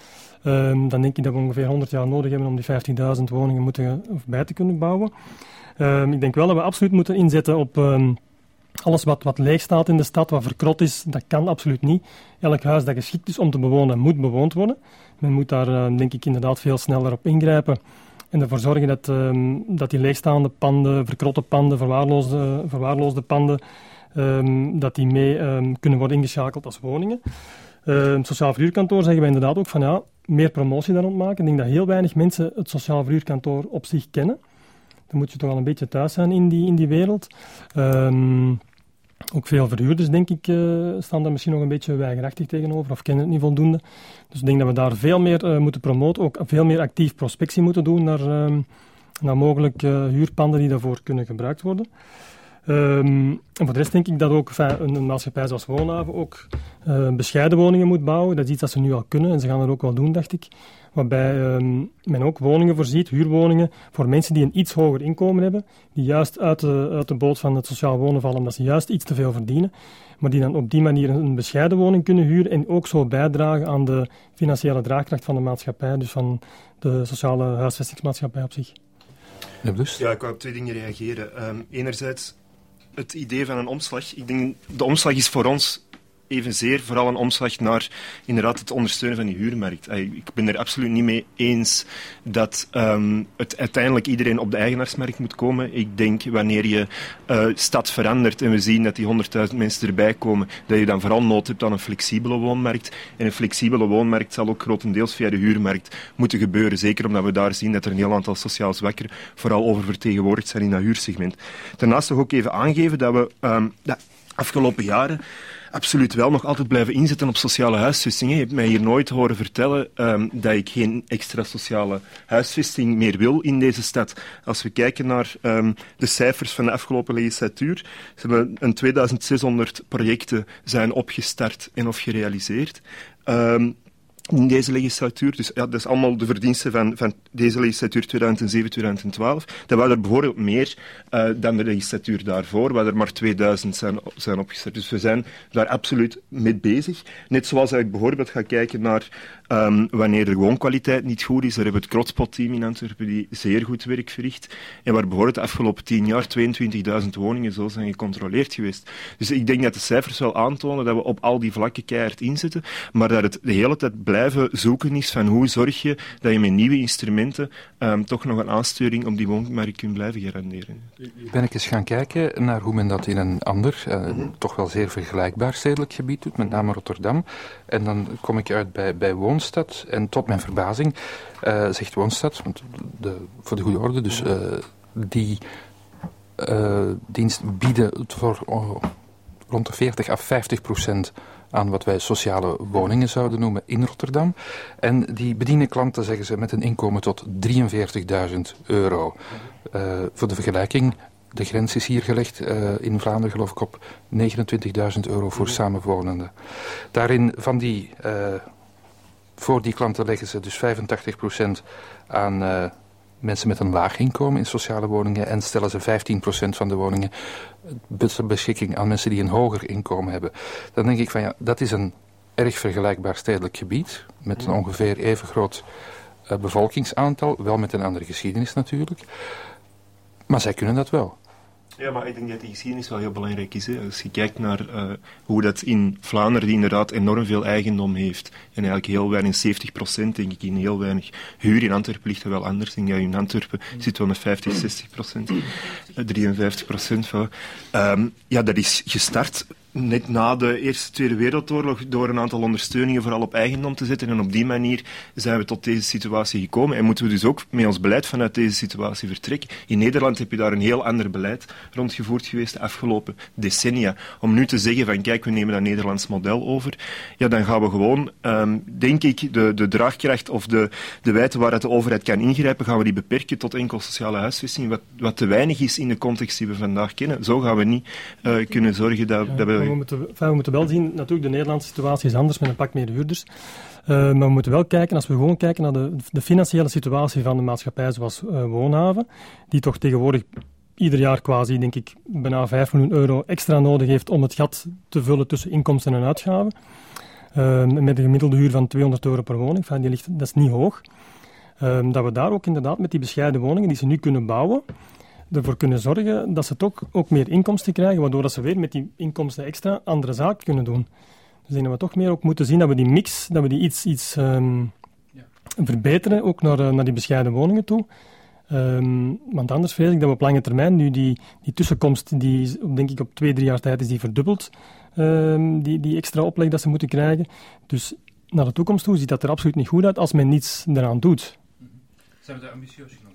Um, dan denk ik dat we ongeveer honderd jaar nodig hebben om die vijftigduizend woningen moeten, of bij te kunnen bouwen. Um, ik denk wel dat we absoluut moeten inzetten op um, alles wat, wat leeg staat in de stad, wat verkrot is, dat kan absoluut niet. Elk huis dat geschikt is om te bewonen, moet bewoond worden. Men moet daar, uh, denk ik, inderdaad veel sneller op ingrijpen en ervoor zorgen dat, um, dat die leegstaande panden, verkrotte panden, verwaarloosde, verwaarloosde panden, um, dat die mee um, kunnen worden ingeschakeld als woningen. Uh, sociaal verhuurkantoor zeggen wij inderdaad ook van ja, meer promotie daar rond maken. Ik denk dat heel weinig mensen het sociaal verhuurkantoor op zich kennen. Dan moet je toch al een beetje thuis zijn in die, in die wereld. Um, ook veel verhuurders, denk ik, uh, staan daar misschien nog een beetje weigerachtig tegenover of kennen het niet voldoende. Dus ik denk dat we daar veel meer uh, moeten promoten, ook veel meer actief prospectie moeten doen naar, um, naar mogelijk uh, huurpanden die daarvoor kunnen gebruikt worden. Um, en voor de rest denk ik dat ook enfin, een, een maatschappij zoals Woonhaven ook uh, bescheiden woningen moet bouwen. Dat is iets dat ze nu al kunnen en ze gaan dat ook wel doen, dacht ik. Waarbij um, men ook woningen voorziet, huurwoningen, voor mensen die een iets hoger inkomen hebben, die juist uit de, uit de boot van het sociaal wonen vallen, omdat ze juist iets te veel verdienen, maar die dan op die manier een bescheiden woning kunnen huren en ook zo bijdragen aan de financiële draagkracht van de maatschappij, dus van de sociale huisvestingsmaatschappij op zich. Ja, ik wou op twee dingen reageren. Um, enerzijds het idee van een omslag. Ik denk, de omslag is voor ons evenzeer vooral een omslag naar inderdaad het ondersteunen van die huurmarkt. Ik ben er absoluut niet mee eens dat um, het uiteindelijk iedereen op de eigenaarsmarkt moet komen. Ik denk, wanneer je uh, stad verandert en we zien dat die honderdduizend mensen erbij komen, dat je dan vooral nood hebt aan een flexibele woonmarkt. En een flexibele woonmarkt zal ook grotendeels via de huurmarkt moeten gebeuren. Zeker omdat we daar zien dat er een heel aantal sociaal zwakkeren vooral oververtegenwoordigd zijn in dat huursegment. Daarnaast toch ook even aangeven dat we um, de afgelopen jaren absoluut wel nog altijd blijven inzetten op sociale huisvesting. Je hebt mij hier nooit horen vertellen um, dat ik geen extra sociale huisvesting meer wil in deze stad. Als we kijken naar um, de cijfers van de afgelopen legislatuur, ze hebben een tweeduizend zeshonderd projecten zijn opgestart en of gerealiseerd. Um, in deze legislatuur. Dus ja, dat is allemaal de verdiensten van, van deze legislatuur tweeduizend zeven tot tweeduizend twaalf. Dat waren er bijvoorbeeld meer uh, dan de legislatuur daarvoor, waar er maar tweeduizend zijn, zijn opgestart. Dus we zijn daar absoluut mee bezig. Net zoals ik bijvoorbeeld ga kijken naar um, wanneer de woonkwaliteit niet goed is. Daar hebben we het Krotspot-team in Antwerpen die zeer goed werk verricht. En waar bijvoorbeeld de afgelopen tien jaar tweeëntwintigduizend woningen zo zijn gecontroleerd geweest. Dus ik denk dat de cijfers wel aantonen dat we op al die vlakken keihard inzetten, maar dat het de hele tijd blijft blijven zoeken is van hoe zorg je dat je met nieuwe instrumenten um, toch nog een aansturing op die woonmarkt kunt blijven garanderen. Ben ik eens gaan kijken naar hoe men dat in een ander, uh, mm-hmm. toch wel zeer vergelijkbaar stedelijk gebied doet, met name Rotterdam. En dan kom ik uit bij, bij Woonstad en tot mijn verbazing uh, zegt Woonstad, want de, voor de goede orde, dus uh, die uh, dienst bieden voor oh, rond de veertig à vijftig procent aan wat wij sociale woningen zouden noemen in Rotterdam. En die bedienen klanten, zeggen ze, met een inkomen tot drieënveertigduizend euro. Uh, voor de vergelijking, de grens is hier gelegd uh, in Vlaanderen, geloof ik, op negenentwintigduizend euro voor samenwonenden. Daarin van die, uh, voor die klanten leggen ze dus vijfentachtig procent aan uh, mensen met een laag inkomen in sociale woningen en stellen ze vijftien procent van de woningen ter beschikking aan mensen die een hoger inkomen hebben. Dan denk ik van ja, dat is een erg vergelijkbaar stedelijk gebied met een ongeveer even groot uh, bevolkingsaantal, wel met een andere geschiedenis natuurlijk. Maar zij kunnen dat wel. Ja, maar ik denk dat die geschiedenis wel heel belangrijk is. Hè. Als je kijkt naar uh, hoe dat in Vlaanderen, die inderdaad enorm veel eigendom heeft, en eigenlijk heel weinig, zeventig procent denk ik, in heel weinig huur. In Antwerpen ligt dat wel anders. Ik denk dat in Antwerpen zit wel met vijftig, zestig procent, drieënvijftig procent van. Um, ja, dat is gestart net na de Eerste Tweede Wereldoorlog door een aantal ondersteuningen vooral op eigendom te zetten. En op die manier zijn we tot deze situatie gekomen. En moeten we dus ook met ons beleid vanuit deze situatie vertrekken. In Nederland heb je daar een heel ander beleid rondgevoerd geweest de afgelopen decennia. Om nu te zeggen van kijk, we nemen dat Nederlands model over. Ja, dan gaan we gewoon, um, denk ik, de, de draagkracht of de, de wijte waar de overheid kan ingrijpen, gaan we die beperken tot enkel sociale huisvesting. Wat, wat te weinig is in de context die we vandaag kennen. Zo gaan we niet uh, kunnen zorgen dat, dat we we, moeten, enfin, we moeten wel zien, natuurlijk de Nederlandse situatie is anders met een pak meer huurders. Uh, maar we moeten wel kijken, als we gewoon kijken naar de, de financiële situatie van de maatschappij zoals uh, Woonhaven, die toch tegenwoordig ieder jaar quasi, denk ik, bijna vijf miljoen euro extra nodig heeft om het gat te vullen tussen inkomsten en uitgaven. Uh, met een gemiddelde huur van tweehonderd euro per woning, enfin, die ligt, dat is niet hoog. Uh, dat we daar ook inderdaad met die bescheiden woningen die ze nu kunnen bouwen, ervoor kunnen zorgen dat ze toch ook meer inkomsten krijgen, waardoor dat ze weer met die inkomsten extra andere zaken kunnen doen. Dus ik denk dat we toch meer ook moeten zien dat we die mix, dat we die iets, iets um, ja. verbeteren, ook naar, uh, naar die bescheiden woningen toe. Um, want anders vrees ik dat we op lange termijn nu die, die tussenkomst, die denk ik op twee, drie jaar tijd is die verdubbeld, um, die, die extra opleg dat ze moeten krijgen. Dus naar de toekomst toe ziet dat er absoluut niet goed uit als men niets eraan doet. Zijn we daar ambitieus genoeg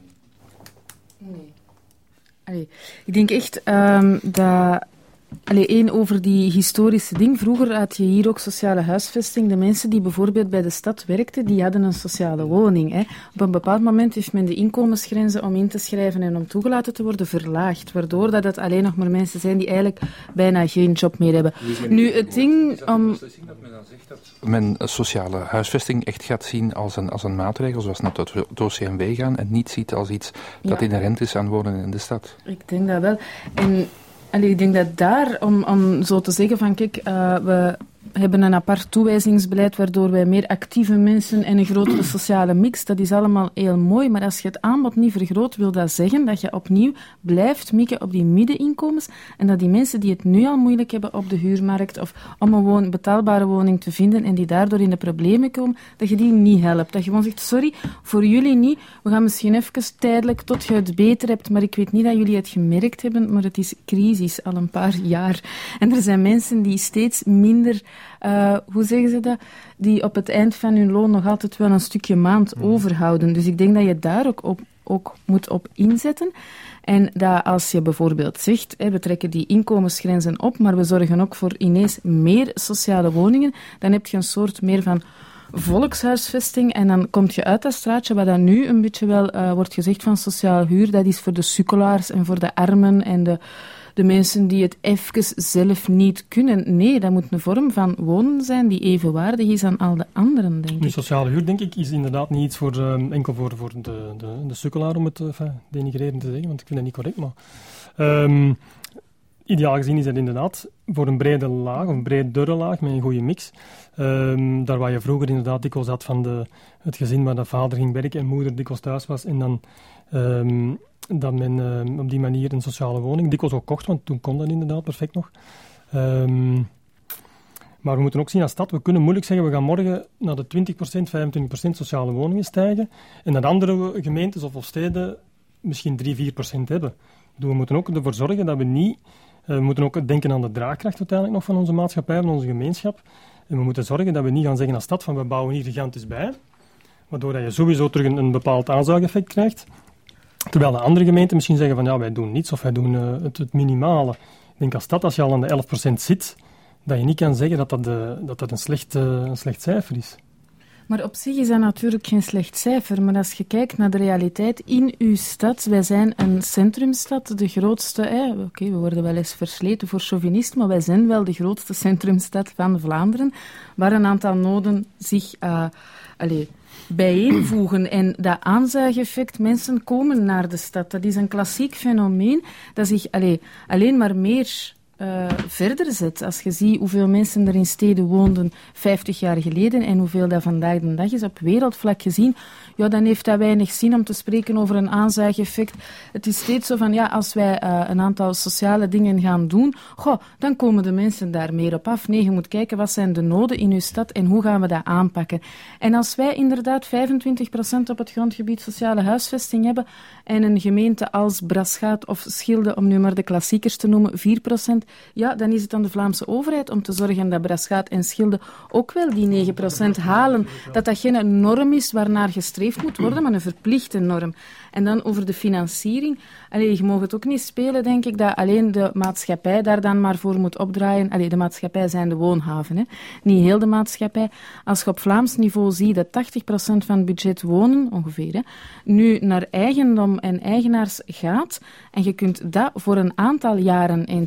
in? Nee. Allee, ik denk echt um, dat... Allee, één over die historische ding. Vroeger had je hier ook sociale huisvesting. De mensen die bijvoorbeeld bij de stad werkten, die hadden een sociale woning. Hè. Op een bepaald moment heeft men de inkomensgrenzen om in te schrijven en om toegelaten te worden verlaagd, waardoor dat het alleen nog maar mensen zijn die eigenlijk bijna geen job meer hebben. Nu, het ding om... dat men dan zegt dat men sociale huisvesting echt gaat zien als een, als een maatregel, zoals naar het O C M W gaan, en niet ziet als iets dat ja. inherent is aan wonen in de stad? Ik denk dat wel. En... Allee, ik denk dat daar, om, om zo te zeggen van kijk, uh, we hebben een apart toewijzingsbeleid waardoor wij meer actieve mensen en een grotere sociale mix, dat is allemaal heel mooi, maar als je het aanbod niet vergroot, wil dat zeggen dat je opnieuw blijft mikken op die middeninkomens en dat die mensen die het nu al moeilijk hebben op de huurmarkt of om een woon, betaalbare woning te vinden en die daardoor in de problemen komen, dat je die niet helpt. Dat je gewoon zegt, sorry, voor jullie niet, we gaan misschien even tijdelijk tot je het beter hebt, maar ik weet niet dat jullie het gemerkt hebben, maar het is crisis al een paar jaar. En er zijn mensen die steeds minder... Uh, hoe zeggen ze dat? Die op het eind van hun loon nog altijd wel een stukje maand mm. overhouden. Dus ik denk dat je daar ook, op, ook moet op inzetten. En dat als je bijvoorbeeld zegt, hè, we trekken die inkomensgrenzen op, maar we zorgen ook voor ineens meer sociale woningen, dan heb je een soort meer van volkshuisvesting en dan kom je uit dat straatje waar dan nu een beetje wel uh, wordt gezegd van sociaal huur, dat is voor de sukkelaars en voor de armen en de de mensen die het even zelf niet kunnen. Nee, dat moet een vorm van wonen zijn die evenwaardig is aan al de anderen, denk ik. Nu, sociale huur, denk ik, is inderdaad niet iets voor, um, enkel voor, voor de, de, de sukkelaar, om het uh, enfin, denigrerend te zeggen, want ik vind dat niet correct, maar... Um, ideaal gezien is dat inderdaad voor een brede laag, of een bredere laag, met een goede mix. Um, daar waar je vroeger inderdaad dikwijls had van de, het gezin waar de vader ging werken en moeder dikwijls thuis was, en dan... Um, dat men uh, op die manier een sociale woning dikwijls ook kocht, want toen kon dat inderdaad perfect nog. Um, maar we moeten ook zien als stad, we kunnen moeilijk zeggen, we gaan morgen naar de twintig procent, vijfentwintig procent sociale woningen stijgen, en dat andere gemeentes of steden misschien drie, vier procent hebben. Dus we moeten ook ervoor zorgen dat we niet... Uh, we moeten ook denken aan de draagkracht uiteindelijk nog van onze maatschappij, van onze gemeenschap. En we moeten zorgen dat we niet gaan zeggen als stad van we bouwen hier gigantisch bij, waardoor je sowieso terug een, een bepaald aanzuigeffect krijgt. Terwijl de andere gemeenten misschien zeggen van ja, wij doen niets of wij doen uh, het, het minimale. Ik denk als stad, als je al aan de elf procent zit, dat je niet kan zeggen dat dat, de, dat, dat een, slecht, uh, een slecht cijfer is. Maar op zich is dat natuurlijk geen slecht cijfer. Maar als je kijkt naar de realiteit in uw stad, wij zijn een centrumstad, de grootste... Eh, Oké, okay, we worden wel eens versleten voor chauvinist, maar wij zijn wel de grootste centrumstad van Vlaanderen, waar een aantal noden zich... Uh, allez, bijeenvoegen. En dat aanzuigeffect, mensen komen naar de stad. Dat is een klassiek fenomeen dat zich allee, alleen maar meer uh, verder zet. Als je ziet hoeveel mensen er in steden woonden vijftig jaar geleden en hoeveel dat vandaag de dag is op wereldvlak gezien, ja, dan heeft dat weinig zin om te spreken over een aanzuigeffect. Het is steeds zo van, ja, als wij uh, een aantal sociale dingen gaan doen, goh, dan komen de mensen daar meer op af. Nee, je moet kijken, wat zijn de noden in uw stad en hoe gaan we dat aanpakken. En als wij inderdaad vijfentwintig procent op het grondgebied sociale huisvesting hebben en een gemeente als Braschaat of Schilde, om nu maar de klassiekers te noemen, vier procent, ja, dan is het aan de Vlaamse overheid om te zorgen dat Braschaat en Schilde ook wel die negen procent halen. Dat dat geen norm is waarnaar gestreefd moet worden, maar een verplichte norm. En dan over de financiering. Allee, je mag het ook niet spelen, denk ik, dat alleen de maatschappij daar dan maar voor moet opdraaien. Allee, de maatschappij zijn de woonhaven, hè. Niet heel de maatschappij. Als je op Vlaams niveau ziet dat tachtig procent van het budget wonen, ongeveer, hè, nu naar eigendom en eigenaars gaat, en je kunt dat voor een aantal jaren eens even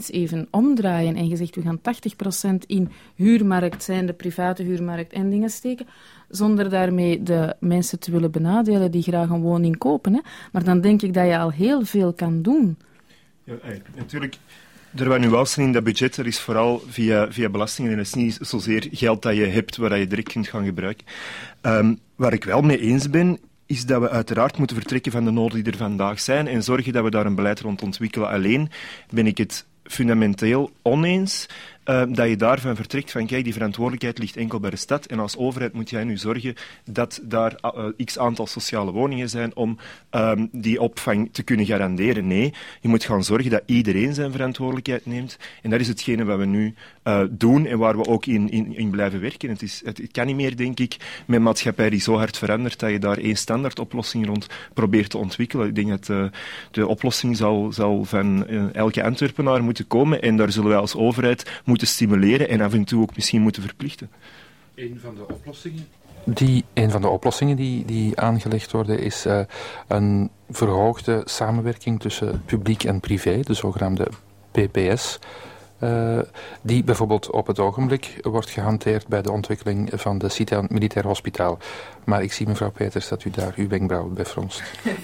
kunnen omdraaien en je zegt we gaan tachtig procent in huurmarkt zijn, de private huurmarkt en dingen steken, zonder daarmee de mensen te willen benadelen die graag een woning kopen. Hè. Maar dan denk ik dat je al heel veel kan doen. Ja, natuurlijk. Er waar nuance in dat budget, er is vooral via, via belastingen en het is niet zozeer geld dat je hebt waar je direct kunt gaan gebruiken. Um, waar ik wel mee eens ben, is dat we uiteraard moeten vertrekken van de noden die er vandaag zijn en zorgen dat we daar een beleid rond ontwikkelen. Alleen ben ik het fundamenteel oneens uh, dat je daarvan vertrekt van kijk, die verantwoordelijkheid ligt enkel bij de stad en als overheid moet jij nu zorgen dat daar uh, x aantal sociale woningen zijn om um, die opvang te kunnen garanderen. Nee, je moet gaan zorgen dat iedereen zijn verantwoordelijkheid neemt en dat is hetgene wat we nu uh, doen en waar we ook in, in, in blijven werken. Het, is, het, het kan niet meer, denk ik, met een maatschappij die zo hard verandert dat je daar één standaardoplossing rond probeert te ontwikkelen. Ik denk dat uh, de oplossing zal, zal van uh, elke Antwerpenaar moeten komen en daar zullen wij als overheid moeten stimuleren en af en toe ook misschien moeten verplichten. Een van de oplossingen die, een van de oplossingen die, die aangelegd worden is uh, een verhoogde samenwerking tussen publiek en privé, de zogenaamde P P S. Uh, die bijvoorbeeld op het ogenblik wordt gehanteerd bij de ontwikkeling van de Cité Militair Hospitaal. Maar ik zie, mevrouw Peters, dat u daar uw wenkbrauwen bij fronst.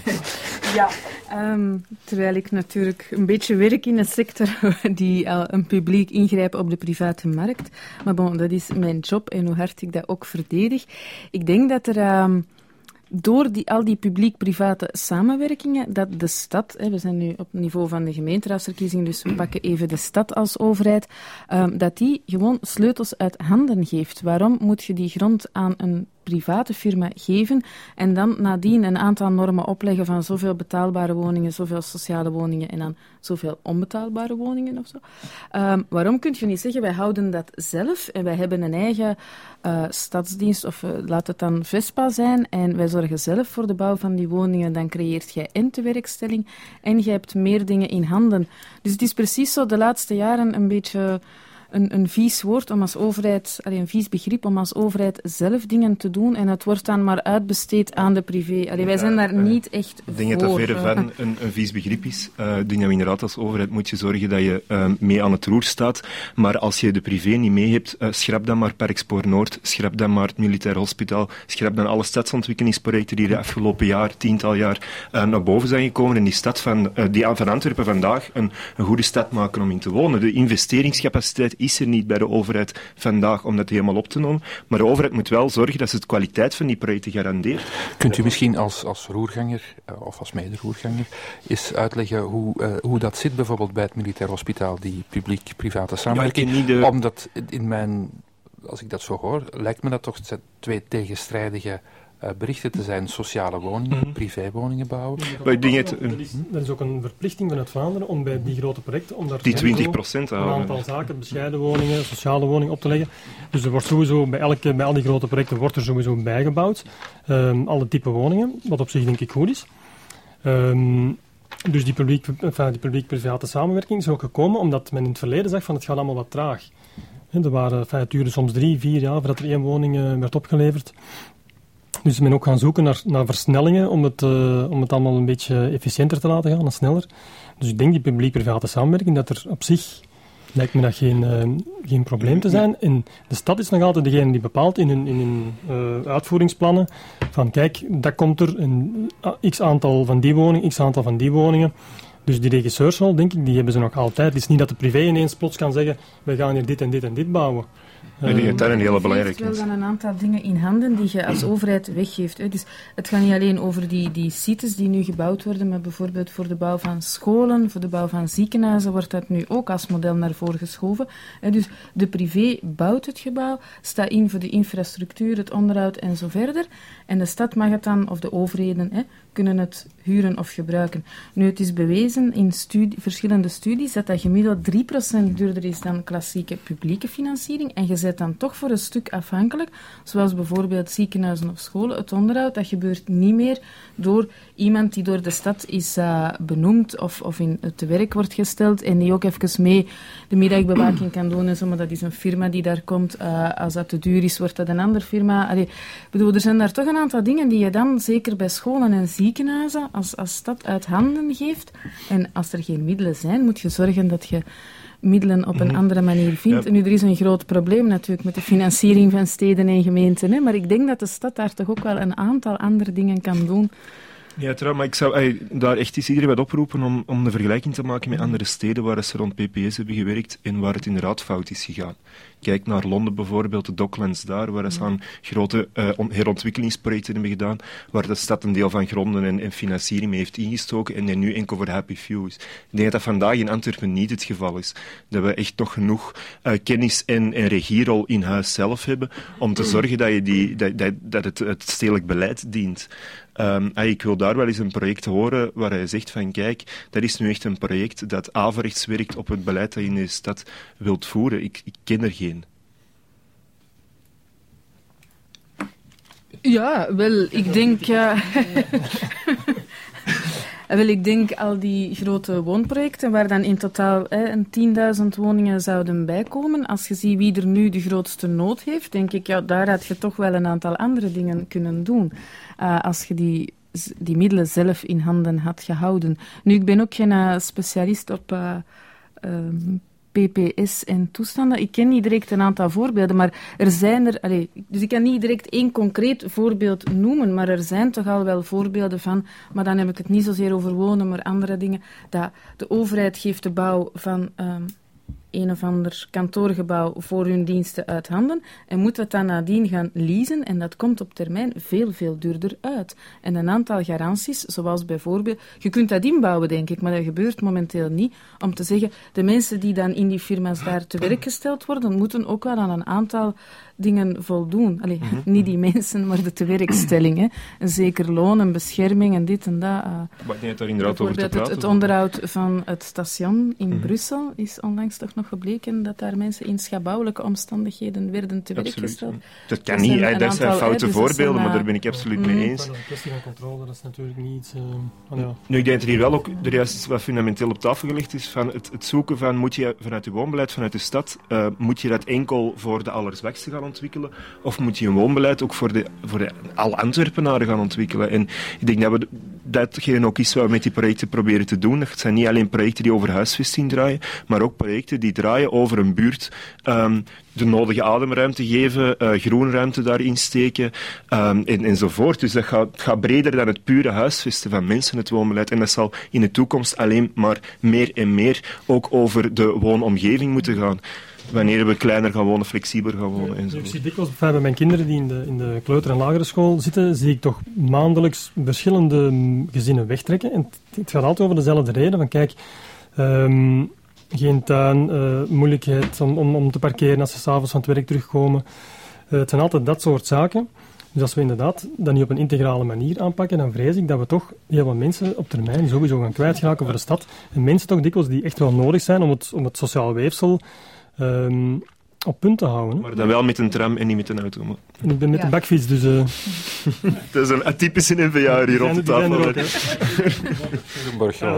Ja, um, terwijl ik natuurlijk een beetje werk in een sector die uh, een publiek ingrijpt op de private markt. Maar bon, dat is mijn job en hoe hard ik dat ook verdedig. Ik denk dat er... Um, Door die, al die publiek-private samenwerkingen, dat de stad, hè, we zijn nu op het niveau van de gemeenteraadsverkiezingen, dus we pakken even de stad als overheid, um, dat die gewoon sleutels uit handen geeft. Waarom moet je die grond aan een private firma geven en dan nadien een aantal normen opleggen van zoveel betaalbare woningen, zoveel sociale woningen en dan zoveel onbetaalbare woningen of zo. Um, waarom kun je niet zeggen, wij houden dat zelf en wij hebben een eigen uh, stadsdienst of uh, laat het dan Vespa zijn en wij zorgen zelf voor de bouw van die woningen, dan creëert jij en tewerkstelling en je hebt meer dingen in handen. Dus het is precies zo de laatste jaren een beetje... Een, een vies woord om als overheid, allee, een vies begrip om als overheid zelf dingen te doen en het wordt dan maar uitbesteed aan de privé. Allee, wij zijn daar niet echt voor. Ik denk dat dat verre van een, een vies begrip is. Uh, ik denk dat we inderdaad als overheid moet je zorgen dat je uh, mee aan het roer staat. Maar als je de privé niet mee hebt, uh, schrap dan maar Parkspoor Noord, schrap dan maar het Militair Hospitaal, schrap dan alle stadsontwikkelingsprojecten die de afgelopen jaar, tiental jaar, uh, naar boven zijn gekomen en die stad van, uh, die van Antwerpen vandaag een, een goede stad maken om in te wonen. De investeringscapaciteit is er niet bij de overheid vandaag om dat helemaal op te nemen. Maar de overheid moet wel zorgen dat ze de kwaliteit van die projecten garandeert. Kunt u misschien als, als roerganger, of als mede-roerganger, eens uitleggen hoe, uh, hoe dat zit bijvoorbeeld bij het Militair Hospitaal, die publiek-private samenwerking? Ja, de... Omdat in mijn, als ik dat zo hoor, lijkt me dat toch twee tegenstrijdige Uh, berichten te zijn, sociale woningen, mm-hmm. privéwoningen bouwen. Ja, dat, het, dat, is, dat is ook een verplichting vanuit Vlaanderen om bij die grote projecten om daar die twintig procent een aantal zaken, bescheiden woningen, sociale woningen op te leggen. Dus er wordt sowieso bij, elke, bij al die grote projecten wordt er sowieso bijgebouwd. Um, alle type woningen, wat op zich denk ik goed is. Um, dus die publiek, enfin, die publiek-private samenwerking is ook gekomen omdat men in het verleden zag van het gaat allemaal wat traag. Er waren, enfin, het duurde soms drie, vier jaar voordat er één woning uh, werd opgeleverd. Dus men ook gaan zoeken naar, naar versnellingen om het, uh, om het allemaal een beetje efficiënter te laten gaan en sneller. Dus ik denk die publiek-private samenwerking, dat er op zich lijkt me dat geen, uh, geen probleem te zijn. En de stad is nog altijd degene die bepaalt in hun, in hun uh, uitvoeringsplannen van kijk, dat komt er, een x aantal van die woningen, x aantal van die woningen. Dus die regisseursrol, denk ik, die hebben ze nog altijd. Het is niet dat de privé ineens plots kan zeggen, wij gaan hier dit en dit en dit bouwen. Ik denk dat dat een hele belangrijke is. Je hebt wel dan een aantal dingen in handen die je als overheid weggeeft. Hè. Dus het gaat niet alleen over die, die sites die nu gebouwd worden, maar bijvoorbeeld voor de bouw van scholen, voor de bouw van ziekenhuizen wordt dat nu ook als model naar voren geschoven. Hè. Dus de privé bouwt het gebouw, staat in voor de infrastructuur, het onderhoud en zo verder. En de stad mag het dan, of de overheden, hè, kunnen het huren of gebruiken. Nu, het is bewezen in studie, verschillende studies dat dat gemiddeld drie procent duurder is dan klassieke publieke financiering. En je bent dan toch voor een stuk afhankelijk, zoals bijvoorbeeld ziekenhuizen of scholen. Het onderhoud, dat gebeurt niet meer door iemand die door de stad is uh, benoemd of, of in het werk wordt gesteld en die ook even mee de middagbewaking kan doen en zo, maar dat is een firma die daar komt. Uh, als dat te duur is, wordt dat een andere firma. Allee, bedoel, er zijn daar toch een aantal dingen die je dan, zeker bij scholen en ziekenhuizen, als, als stad uit handen geeft. En als er geen middelen zijn, moet je zorgen dat je middelen op een Mm-hmm. andere manier vindt. Ja. Nu, er is een groot probleem natuurlijk met de financiering van steden en gemeenten, hè, maar ik denk dat de stad daar toch ook wel een aantal andere dingen kan doen. Ja, trouw, maar ik zou ey, daar echt eens iedereen wat oproepen om, om de vergelijking te maken met andere steden waar ze rond P P S hebben gewerkt en waar het inderdaad fout is gegaan. Kijk naar Londen bijvoorbeeld, de Docklands daar, waar ze aan grote uh, on- herontwikkelingsprojecten hebben gedaan, waar de stad een deel van gronden en, en financiering mee heeft ingestoken en die nu enkel voor Happy Few is. Ik denk dat dat vandaag in Antwerpen niet het geval is. Dat we echt nog genoeg uh, kennis en, en regierol in huis zelf hebben om te zorgen dat, je die, dat, dat, dat het, het stedelijk beleid dient. Um, ik wil daar wel eens een project horen waar hij zegt van kijk, dat is nu echt een project dat averechts werkt op het beleid dat je in de stad wilt voeren. Ik, ik ken er geen. Ja, wel, ik denk... Uh, wel, ik denk al die grote woonprojecten, waar dan in totaal eh, een tienduizend woningen zouden bijkomen. Als je ziet wie er nu de grootste nood heeft, denk ik, ja, daar had je toch wel een aantal andere dingen kunnen doen. Uh, als je die, die middelen zelf in handen had gehouden. Nu, ik ben ook geen uh, specialist op... Uh, um, P P S en toestanden. Ik ken niet direct een aantal voorbeelden, maar er zijn er... Allez, dus ik kan niet direct één concreet voorbeeld noemen, maar er zijn toch al wel voorbeelden van, maar dan heb ik het niet zozeer over wonen, maar andere dingen, dat de overheid geeft de bouw van um, een of ander kantoorgebouw voor hun diensten uit handen en moet het dan nadien gaan leasen en dat komt op termijn veel, veel duurder uit. En een aantal garanties, zoals bijvoorbeeld... Je kunt dat inbouwen, denk ik, maar dat gebeurt momenteel niet. Om te zeggen, de mensen die dan in die firma's daar te werk gesteld worden, moeten ook wel aan een aantal dingen voldoen. Allee, mm-hmm. Niet die mensen, maar de tewerkstelling. Hè. Een zeker loon, een bescherming en dit en dat. Uh, maar ik denk daar inderdaad over te praten. Het, het onderhoud van het station in mm-hmm. Brussel is onlangs toch nog gebleken dat daar mensen in schabouwelijke omstandigheden werden te werk absoluut. gesteld. Dat kan niet, hè. Dat zijn foute dus voorbeelden, zijn, maar daar ben ik absoluut mm, mee eens. Een kwestie van controle, dat is natuurlijk niet... Uh, oh ja. Nu, ik denk dat er hier wel ook er juist wat fundamenteel op tafel gelegd is van het, het zoeken van, moet je vanuit je woonbeleid, vanuit de stad, uh, moet je dat enkel voor de allerzwaksten gaan ontwikkelen, of moet je een woonbeleid ook voor de, voor de alle Antwerpenaren gaan ontwikkelen? En ik denk dat we datgene ook is wat we met die projecten proberen te doen. Het zijn niet alleen projecten die over huisvesting draaien, maar ook projecten die draaien over een buurt, um, de nodige ademruimte geven, uh, groenruimte daarin steken, um, en, enzovoort. Dus dat gaat, gaat breder dan het pure huisvesten van mensen, het woonbeleid. En dat zal in de toekomst alleen maar meer en meer ook over de woonomgeving moeten gaan. Wanneer we kleiner gaan wonen, flexibeler gaan wonen enzovoort. Ik zie dikwijls bij mijn kinderen die in de, in de kleuter- en lagere school zitten, zie ik toch maandelijks verschillende gezinnen wegtrekken. En het, het gaat altijd over dezelfde reden. Van kijk, um, geen tuin, uh, moeilijkheid om, om, om te parkeren als ze s'avonds van het werk terugkomen. Uh, het zijn altijd dat soort zaken. Dus als we inderdaad dat niet op een integrale manier aanpakken, dan vrees ik dat we toch heel wat mensen op termijn sowieso gaan kwijtgeraken voor de stad. En mensen toch dikwijls die echt wel nodig zijn om het, om het sociaal weefsel Um, op punt te houden. Hè. Maar dan wel met een tram en niet met een auto. Maar... En ik ben met ja. de bakfiets, dus... Uh... dat is een atypische N V A hier rond de tafel. Culemborg, ja.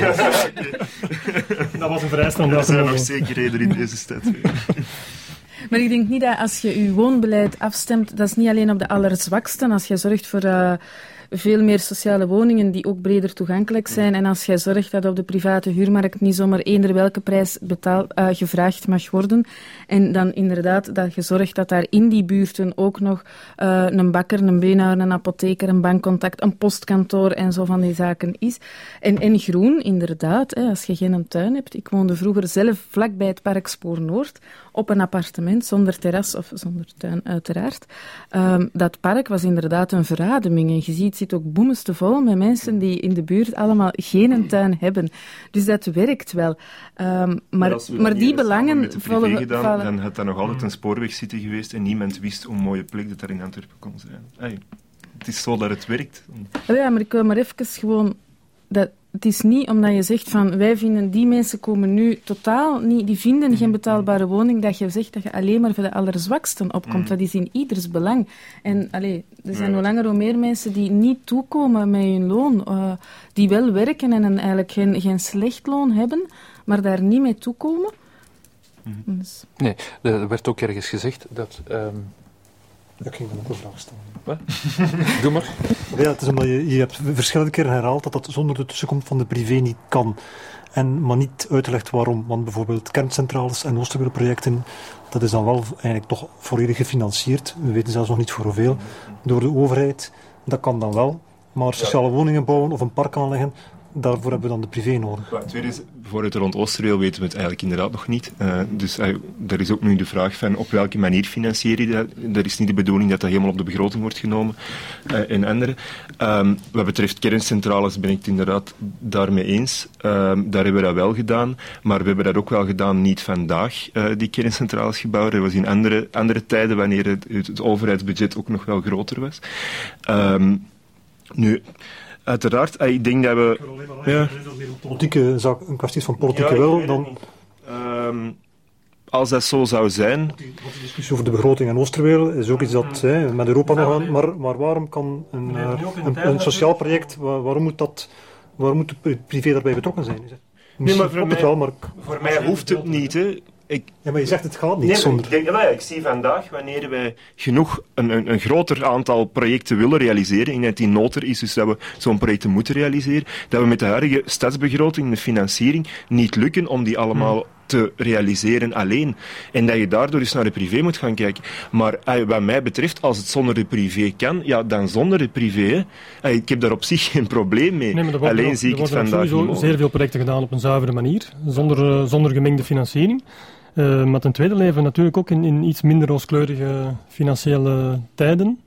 Dat was een vereiste om Er dat te zijn nog mogen. zekerheden in deze stad. Maar ik denk niet dat als je je woonbeleid afstemt, dat is niet alleen op de allerzwaksten. Als je zorgt voor uh, veel meer sociale woningen die ook breder toegankelijk zijn en als jij zorgt dat op de private huurmarkt niet zomaar eender welke prijs betaal, uh, gevraagd mag worden en dan inderdaad dat je zorgt dat daar in die buurten ook nog uh, een bakker, een beenhouwer, een apotheker, een bankcontact, een postkantoor en zo van die zaken is. En, en groen, inderdaad, hè, als je geen tuin hebt. Ik woonde vroeger zelf vlakbij het Park Spoor Noord op een appartement zonder terras of zonder tuin uiteraard. Um, dat park was inderdaad een verademing en je ziet het zit ook boemestevol met mensen die in de buurt allemaal geen tuin hebben. Dus dat werkt wel. Um, maar, maar, maar die belangen... met de privé gedaan, vallen... dan had dat nog altijd een spoorwegcity geweest en niemand wist hoe mooie plek dat daar in Antwerpen kon zijn. Hey, het is zo dat het werkt. Ja, maar ik wil maar even gewoon... Dat, het is niet omdat je zegt van wij vinden die mensen komen nu totaal niet, die vinden geen betaalbare woning, dat je zegt dat je alleen maar voor de allerzwaksten opkomt. Mm. Dat is in ieders belang. En allee, er zijn ja. hoe langer hoe meer mensen die niet toekomen met hun loon, uh, die wel werken en een, eigenlijk geen, geen slecht loon hebben, maar daar niet mee toekomen. Mm. Dus. Nee, er werd ook ergens gezegd dat... Um, Ik ging dan ook een vraag stellen. Wat? Doe maar. Ja, het is omdat je, je hebt verschillende keren herhaald dat dat zonder de tussenkomst van de privé niet kan. En, maar niet uitgelegd waarom. Want bijvoorbeeld kerncentrales en Oosterwelle-projecten, dat is dan wel eigenlijk toch volledig gefinancierd. We weten zelfs nog niet voor hoeveel. Door de overheid, dat kan dan wel. Maar sociale woningen bouwen of een park aanleggen, daarvoor hebben we dan de privé nodig. Het tweede is, bijvoorbeeld rond Oosterweel weten we het eigenlijk inderdaad nog niet. Uh, dus uh, er is ook nu de vraag van op welke manier financier je dat. Er is niet de bedoeling dat dat helemaal op de begroting wordt genomen uh, en andere. Um, wat betreft kerncentrales ben ik het inderdaad daarmee eens. Um, daar hebben we dat wel gedaan, maar we hebben dat ook wel gedaan niet vandaag, uh, die kerncentrales gebouwd. Dat was in andere, andere tijden wanneer het, het overheidsbudget ook nog wel groter was. Um, nu... Uiteraard, ik denk dat we... Ja. Is dat meer een politieke zaak, een kwestie van politieke ja, wil dan... Um, als dat zo zou zijn... De discussie over de begroting in Oosterweel is ook iets dat hè, met Europa nog aan... Maar, maar waarom kan een, uh, een, een sociaal project... Waar, waarom moet dat... Waarom moet de privé daarbij betrokken zijn? Nee, maar voor mij, wel, maar... voor mij hoeft het niet, hè. Ik, ja, maar je zegt het gaat niet nee, zonder... Ik, denk, ja, ik zie vandaag, wanneer wij genoeg een, een, een groter aantal projecten willen realiseren, in het in nood er is, dus dat we zo'n projecten moeten realiseren, dat we met de huidige stadsbegroting, de financiering, niet lukken om die allemaal hmm. te realiseren alleen. En dat je daardoor eens naar de privé moet gaan kijken. Maar wat mij betreft, als het zonder de privé kan, ja, dan zonder de privé. Hè. Ik heb daar op zich geen probleem mee. Nee, alleen ook, zie ik het vandaag niet mogelijk. Er zeer veel projecten gedaan op een zuivere manier, zonder, uh, zonder gemengde financiering. Uh, maar ten tweede leven we natuurlijk ook in, in iets minder rooskleurige financiële tijden.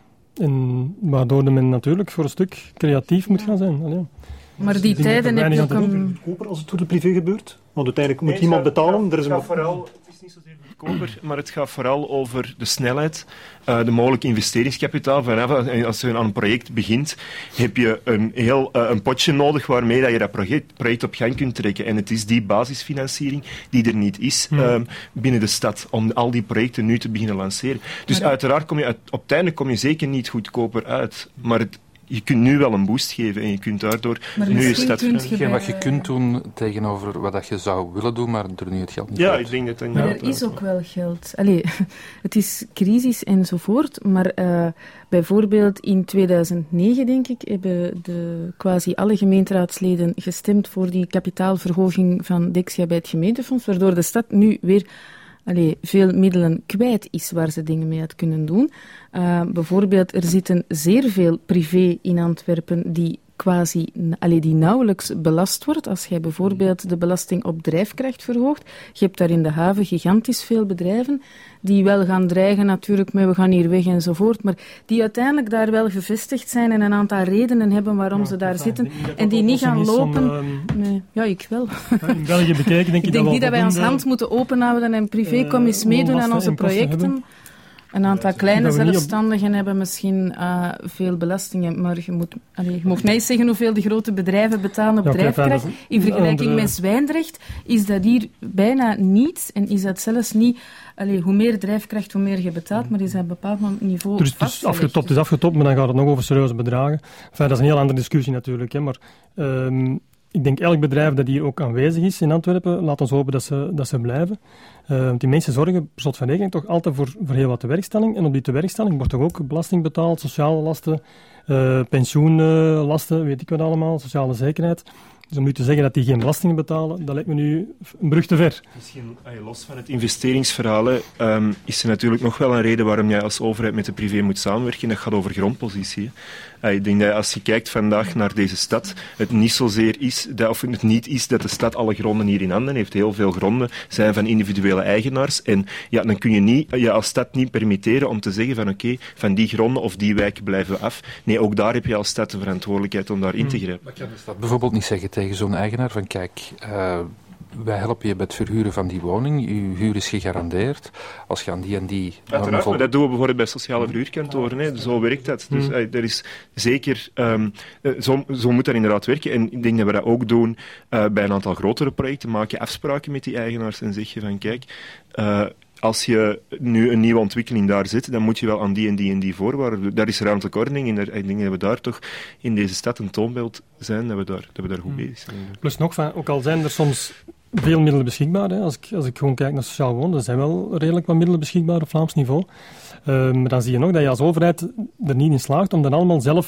En waardoor de men natuurlijk voor een stuk creatief moet gaan zijn. Allee. Maar die tijden heb je ook een... goedkoper als het door de privé gebeurt? Want uiteindelijk moet nee, iemand gaat, betalen. Het, er is gaat vooral, het is niet zozeer goedkoper, maar het gaat vooral over de snelheid, uh, de mogelijke investeringskapitaal. Vanaf als je aan een project begint, heb je een heel uh, een potje nodig waarmee dat je dat project, project op gang kunt trekken. En het is die basisfinanciering die er niet is hmm. um, binnen de stad, om al die projecten nu te beginnen lanceren. Dus maar uiteraard kom je uit, op het einde kom je zeker niet goedkoper uit, maar het je kunt nu wel een boost geven en je kunt daardoor maar nu je stad veranderen. Geen wat je kunt doen tegenover wat dat je zou willen doen, maar er nu het geld niet Ja, hebt. ik denk dat dat Maar er is ook wel geld. Allee, het is crisis enzovoort, maar uh, bijvoorbeeld in tweeduizend negen, denk ik, hebben de quasi alle gemeenteraadsleden gestemd voor die kapitaalverhoging van Dexia bij het gemeentefonds, waardoor de stad nu weer Allee, veel middelen kwijt is waar ze dingen mee had kunnen doen. Uh, bijvoorbeeld, er zitten zeer veel privé in Antwerpen die quasi, allee, die nauwelijks belast wordt. Als jij bijvoorbeeld de belasting op drijfkracht verhoogt, je hebt daar in de haven gigantisch veel bedrijven die wel gaan dreigen natuurlijk met we gaan hier weg enzovoort, maar die uiteindelijk daar wel gevestigd zijn en een aantal redenen hebben waarom ja, ze daar zitten en die niet gaan lopen. Om, uh, nee, ja, ik wel. In België bekijken, denk ik, ik denk niet dat wij ons hand moeten openhouden en privé kom eens meedoen aan onze projecten. Een aantal kleine zelfstandigen op... hebben misschien uh, veel belastingen, maar je moet, allee, je mag niet zeggen hoeveel de grote bedrijven betalen op ja, drijfkracht. In vergelijking andere... met Zwijndrecht is dat hier bijna niets en is dat zelfs niet... Allee, hoe meer drijfkracht, hoe meer je betaalt, maar is dat op een bepaald niveau dus, dus afgetopt is afgetopt, maar dan gaat het nog over serieuze bedragen. Enfin, dat is een heel andere discussie natuurlijk, hè, maar... Um, Ik denk elk bedrijf dat hier ook aanwezig is in Antwerpen, laat ons hopen dat ze, dat ze blijven. Uh, want die mensen zorgen per slot van rekening toch altijd voor, voor heel wat tewerkstelling. En op die tewerkstelling wordt toch ook belasting betaald, sociale lasten, uh, pensioenlasten, weet ik wat allemaal, sociale zekerheid. Dus om nu te zeggen dat die geen belastingen betalen, dat lijkt me nu een brug te ver. Misschien los van het investeringsverhaal um, is er natuurlijk nog wel een reden waarom jij als overheid met de privé moet samenwerken. Dat gaat over grondpositie. Uh, ik denk dat als je kijkt vandaag naar deze stad, het niet zozeer is, dat, of het niet is dat de stad alle gronden hier in handen heeft. Heel veel gronden zijn van individuele eigenaars. En ja, dan kun je niet, je als stad niet permitteren om te zeggen van oké, okay, van die gronden of die wijken blijven we af. Nee, ook daar heb je als stad de verantwoordelijkheid om daar in te grijpen. Maar kan de stad bijvoorbeeld niet zeggen tegen zo'n eigenaar van kijk, uh, wij helpen je bij het verhuren van die woning, uw huur is gegarandeerd, als je aan die en die... Uiteraard, vol... maar dat doen we bijvoorbeeld bij sociale verhuurkantoren, hè. Zo werkt dat. Dus uh, er is zeker... Um, zo, zo moet dat inderdaad werken en ik denk dat we dat ook doen uh, bij een aantal grotere projecten, maak je afspraken met die eigenaars en zeg je van kijk... Uh, als je nu een nieuwe ontwikkeling daar zit, dan moet je wel aan die en die en die voorwaarden. Daar is ruimtelijke ordening en daar, ik denk dat we daar toch in deze stad een toonbeeld zijn, dat we daar, dat we daar goed bezig zijn. Plus nog, van, ook al zijn er soms veel middelen beschikbaar, hè, als, ik, als ik gewoon kijk naar sociaal wonen, er zijn wel redelijk wat middelen beschikbaar op Vlaams niveau. Uh, maar dan zie je nog dat je als overheid er niet in slaagt om dan allemaal zelf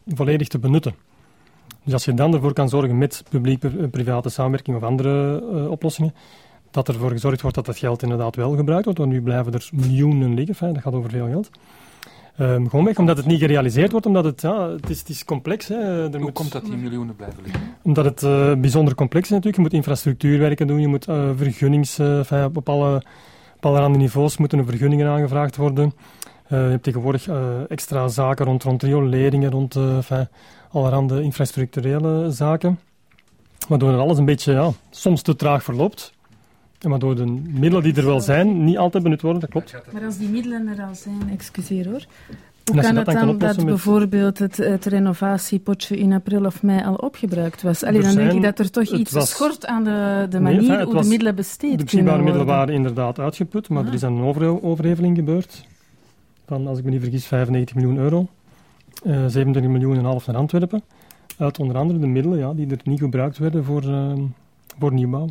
volledig te benutten. Dus als je dan ervoor kan zorgen met publiek-private samenwerking of andere uh, oplossingen, dat ervoor gezorgd wordt dat dat geld inderdaad wel gebruikt wordt, want nu blijven er miljoenen liggen, fijn, dat gaat over veel geld. Um, gewoon weg, omdat het niet gerealiseerd wordt, omdat het, ja, het, is, het is complex. Hè. Er Hoe moet, komt dat die miljoenen blijven liggen? Omdat het uh, bijzonder complex is natuurlijk. Je moet infrastructuurwerken doen, je moet uh, vergunnings... Uh, fijn, op, alle, op allerhande niveaus moeten er vergunningen aangevraagd worden. Uh, je hebt tegenwoordig uh, extra zaken rond, rond rioleringen, rond uh, fijn, allerhande infrastructurele zaken. Waardoor het alles een beetje, ja, soms te traag verloopt. En waardoor de middelen die er wel zijn, niet altijd benut worden, dat klopt. Maar als die middelen er al zijn, excuseer hoor. Hoe kan kan het het dan dan dat met... bijvoorbeeld het, het renovatiepotje in april of mei al opgebruikt was? Allee, dan zijn, denk ik dat er toch iets was... schort aan de, de manier nee, enfin, hoe de middelen besteed de kunnen worden. De middelen waren inderdaad uitgeput, maar ah. er is dan een over, overheveling gebeurd. Van, als ik me niet vergis, vijfennegentig miljoen euro. Uh, zevenentwintig miljoen en half naar Antwerpen. Uit onder andere de middelen ja, die er niet gebruikt werden voor, uh, voor nieuwbouw.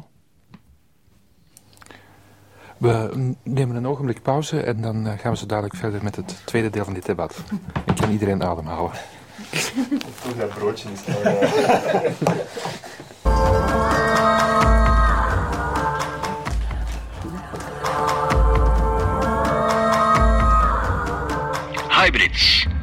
We nemen een ogenblik pauze en dan gaan we zo dadelijk verder met het tweede deel van dit debat. Ik kan iedereen ademhalen. Ik voel dat broodje is. Hybrids.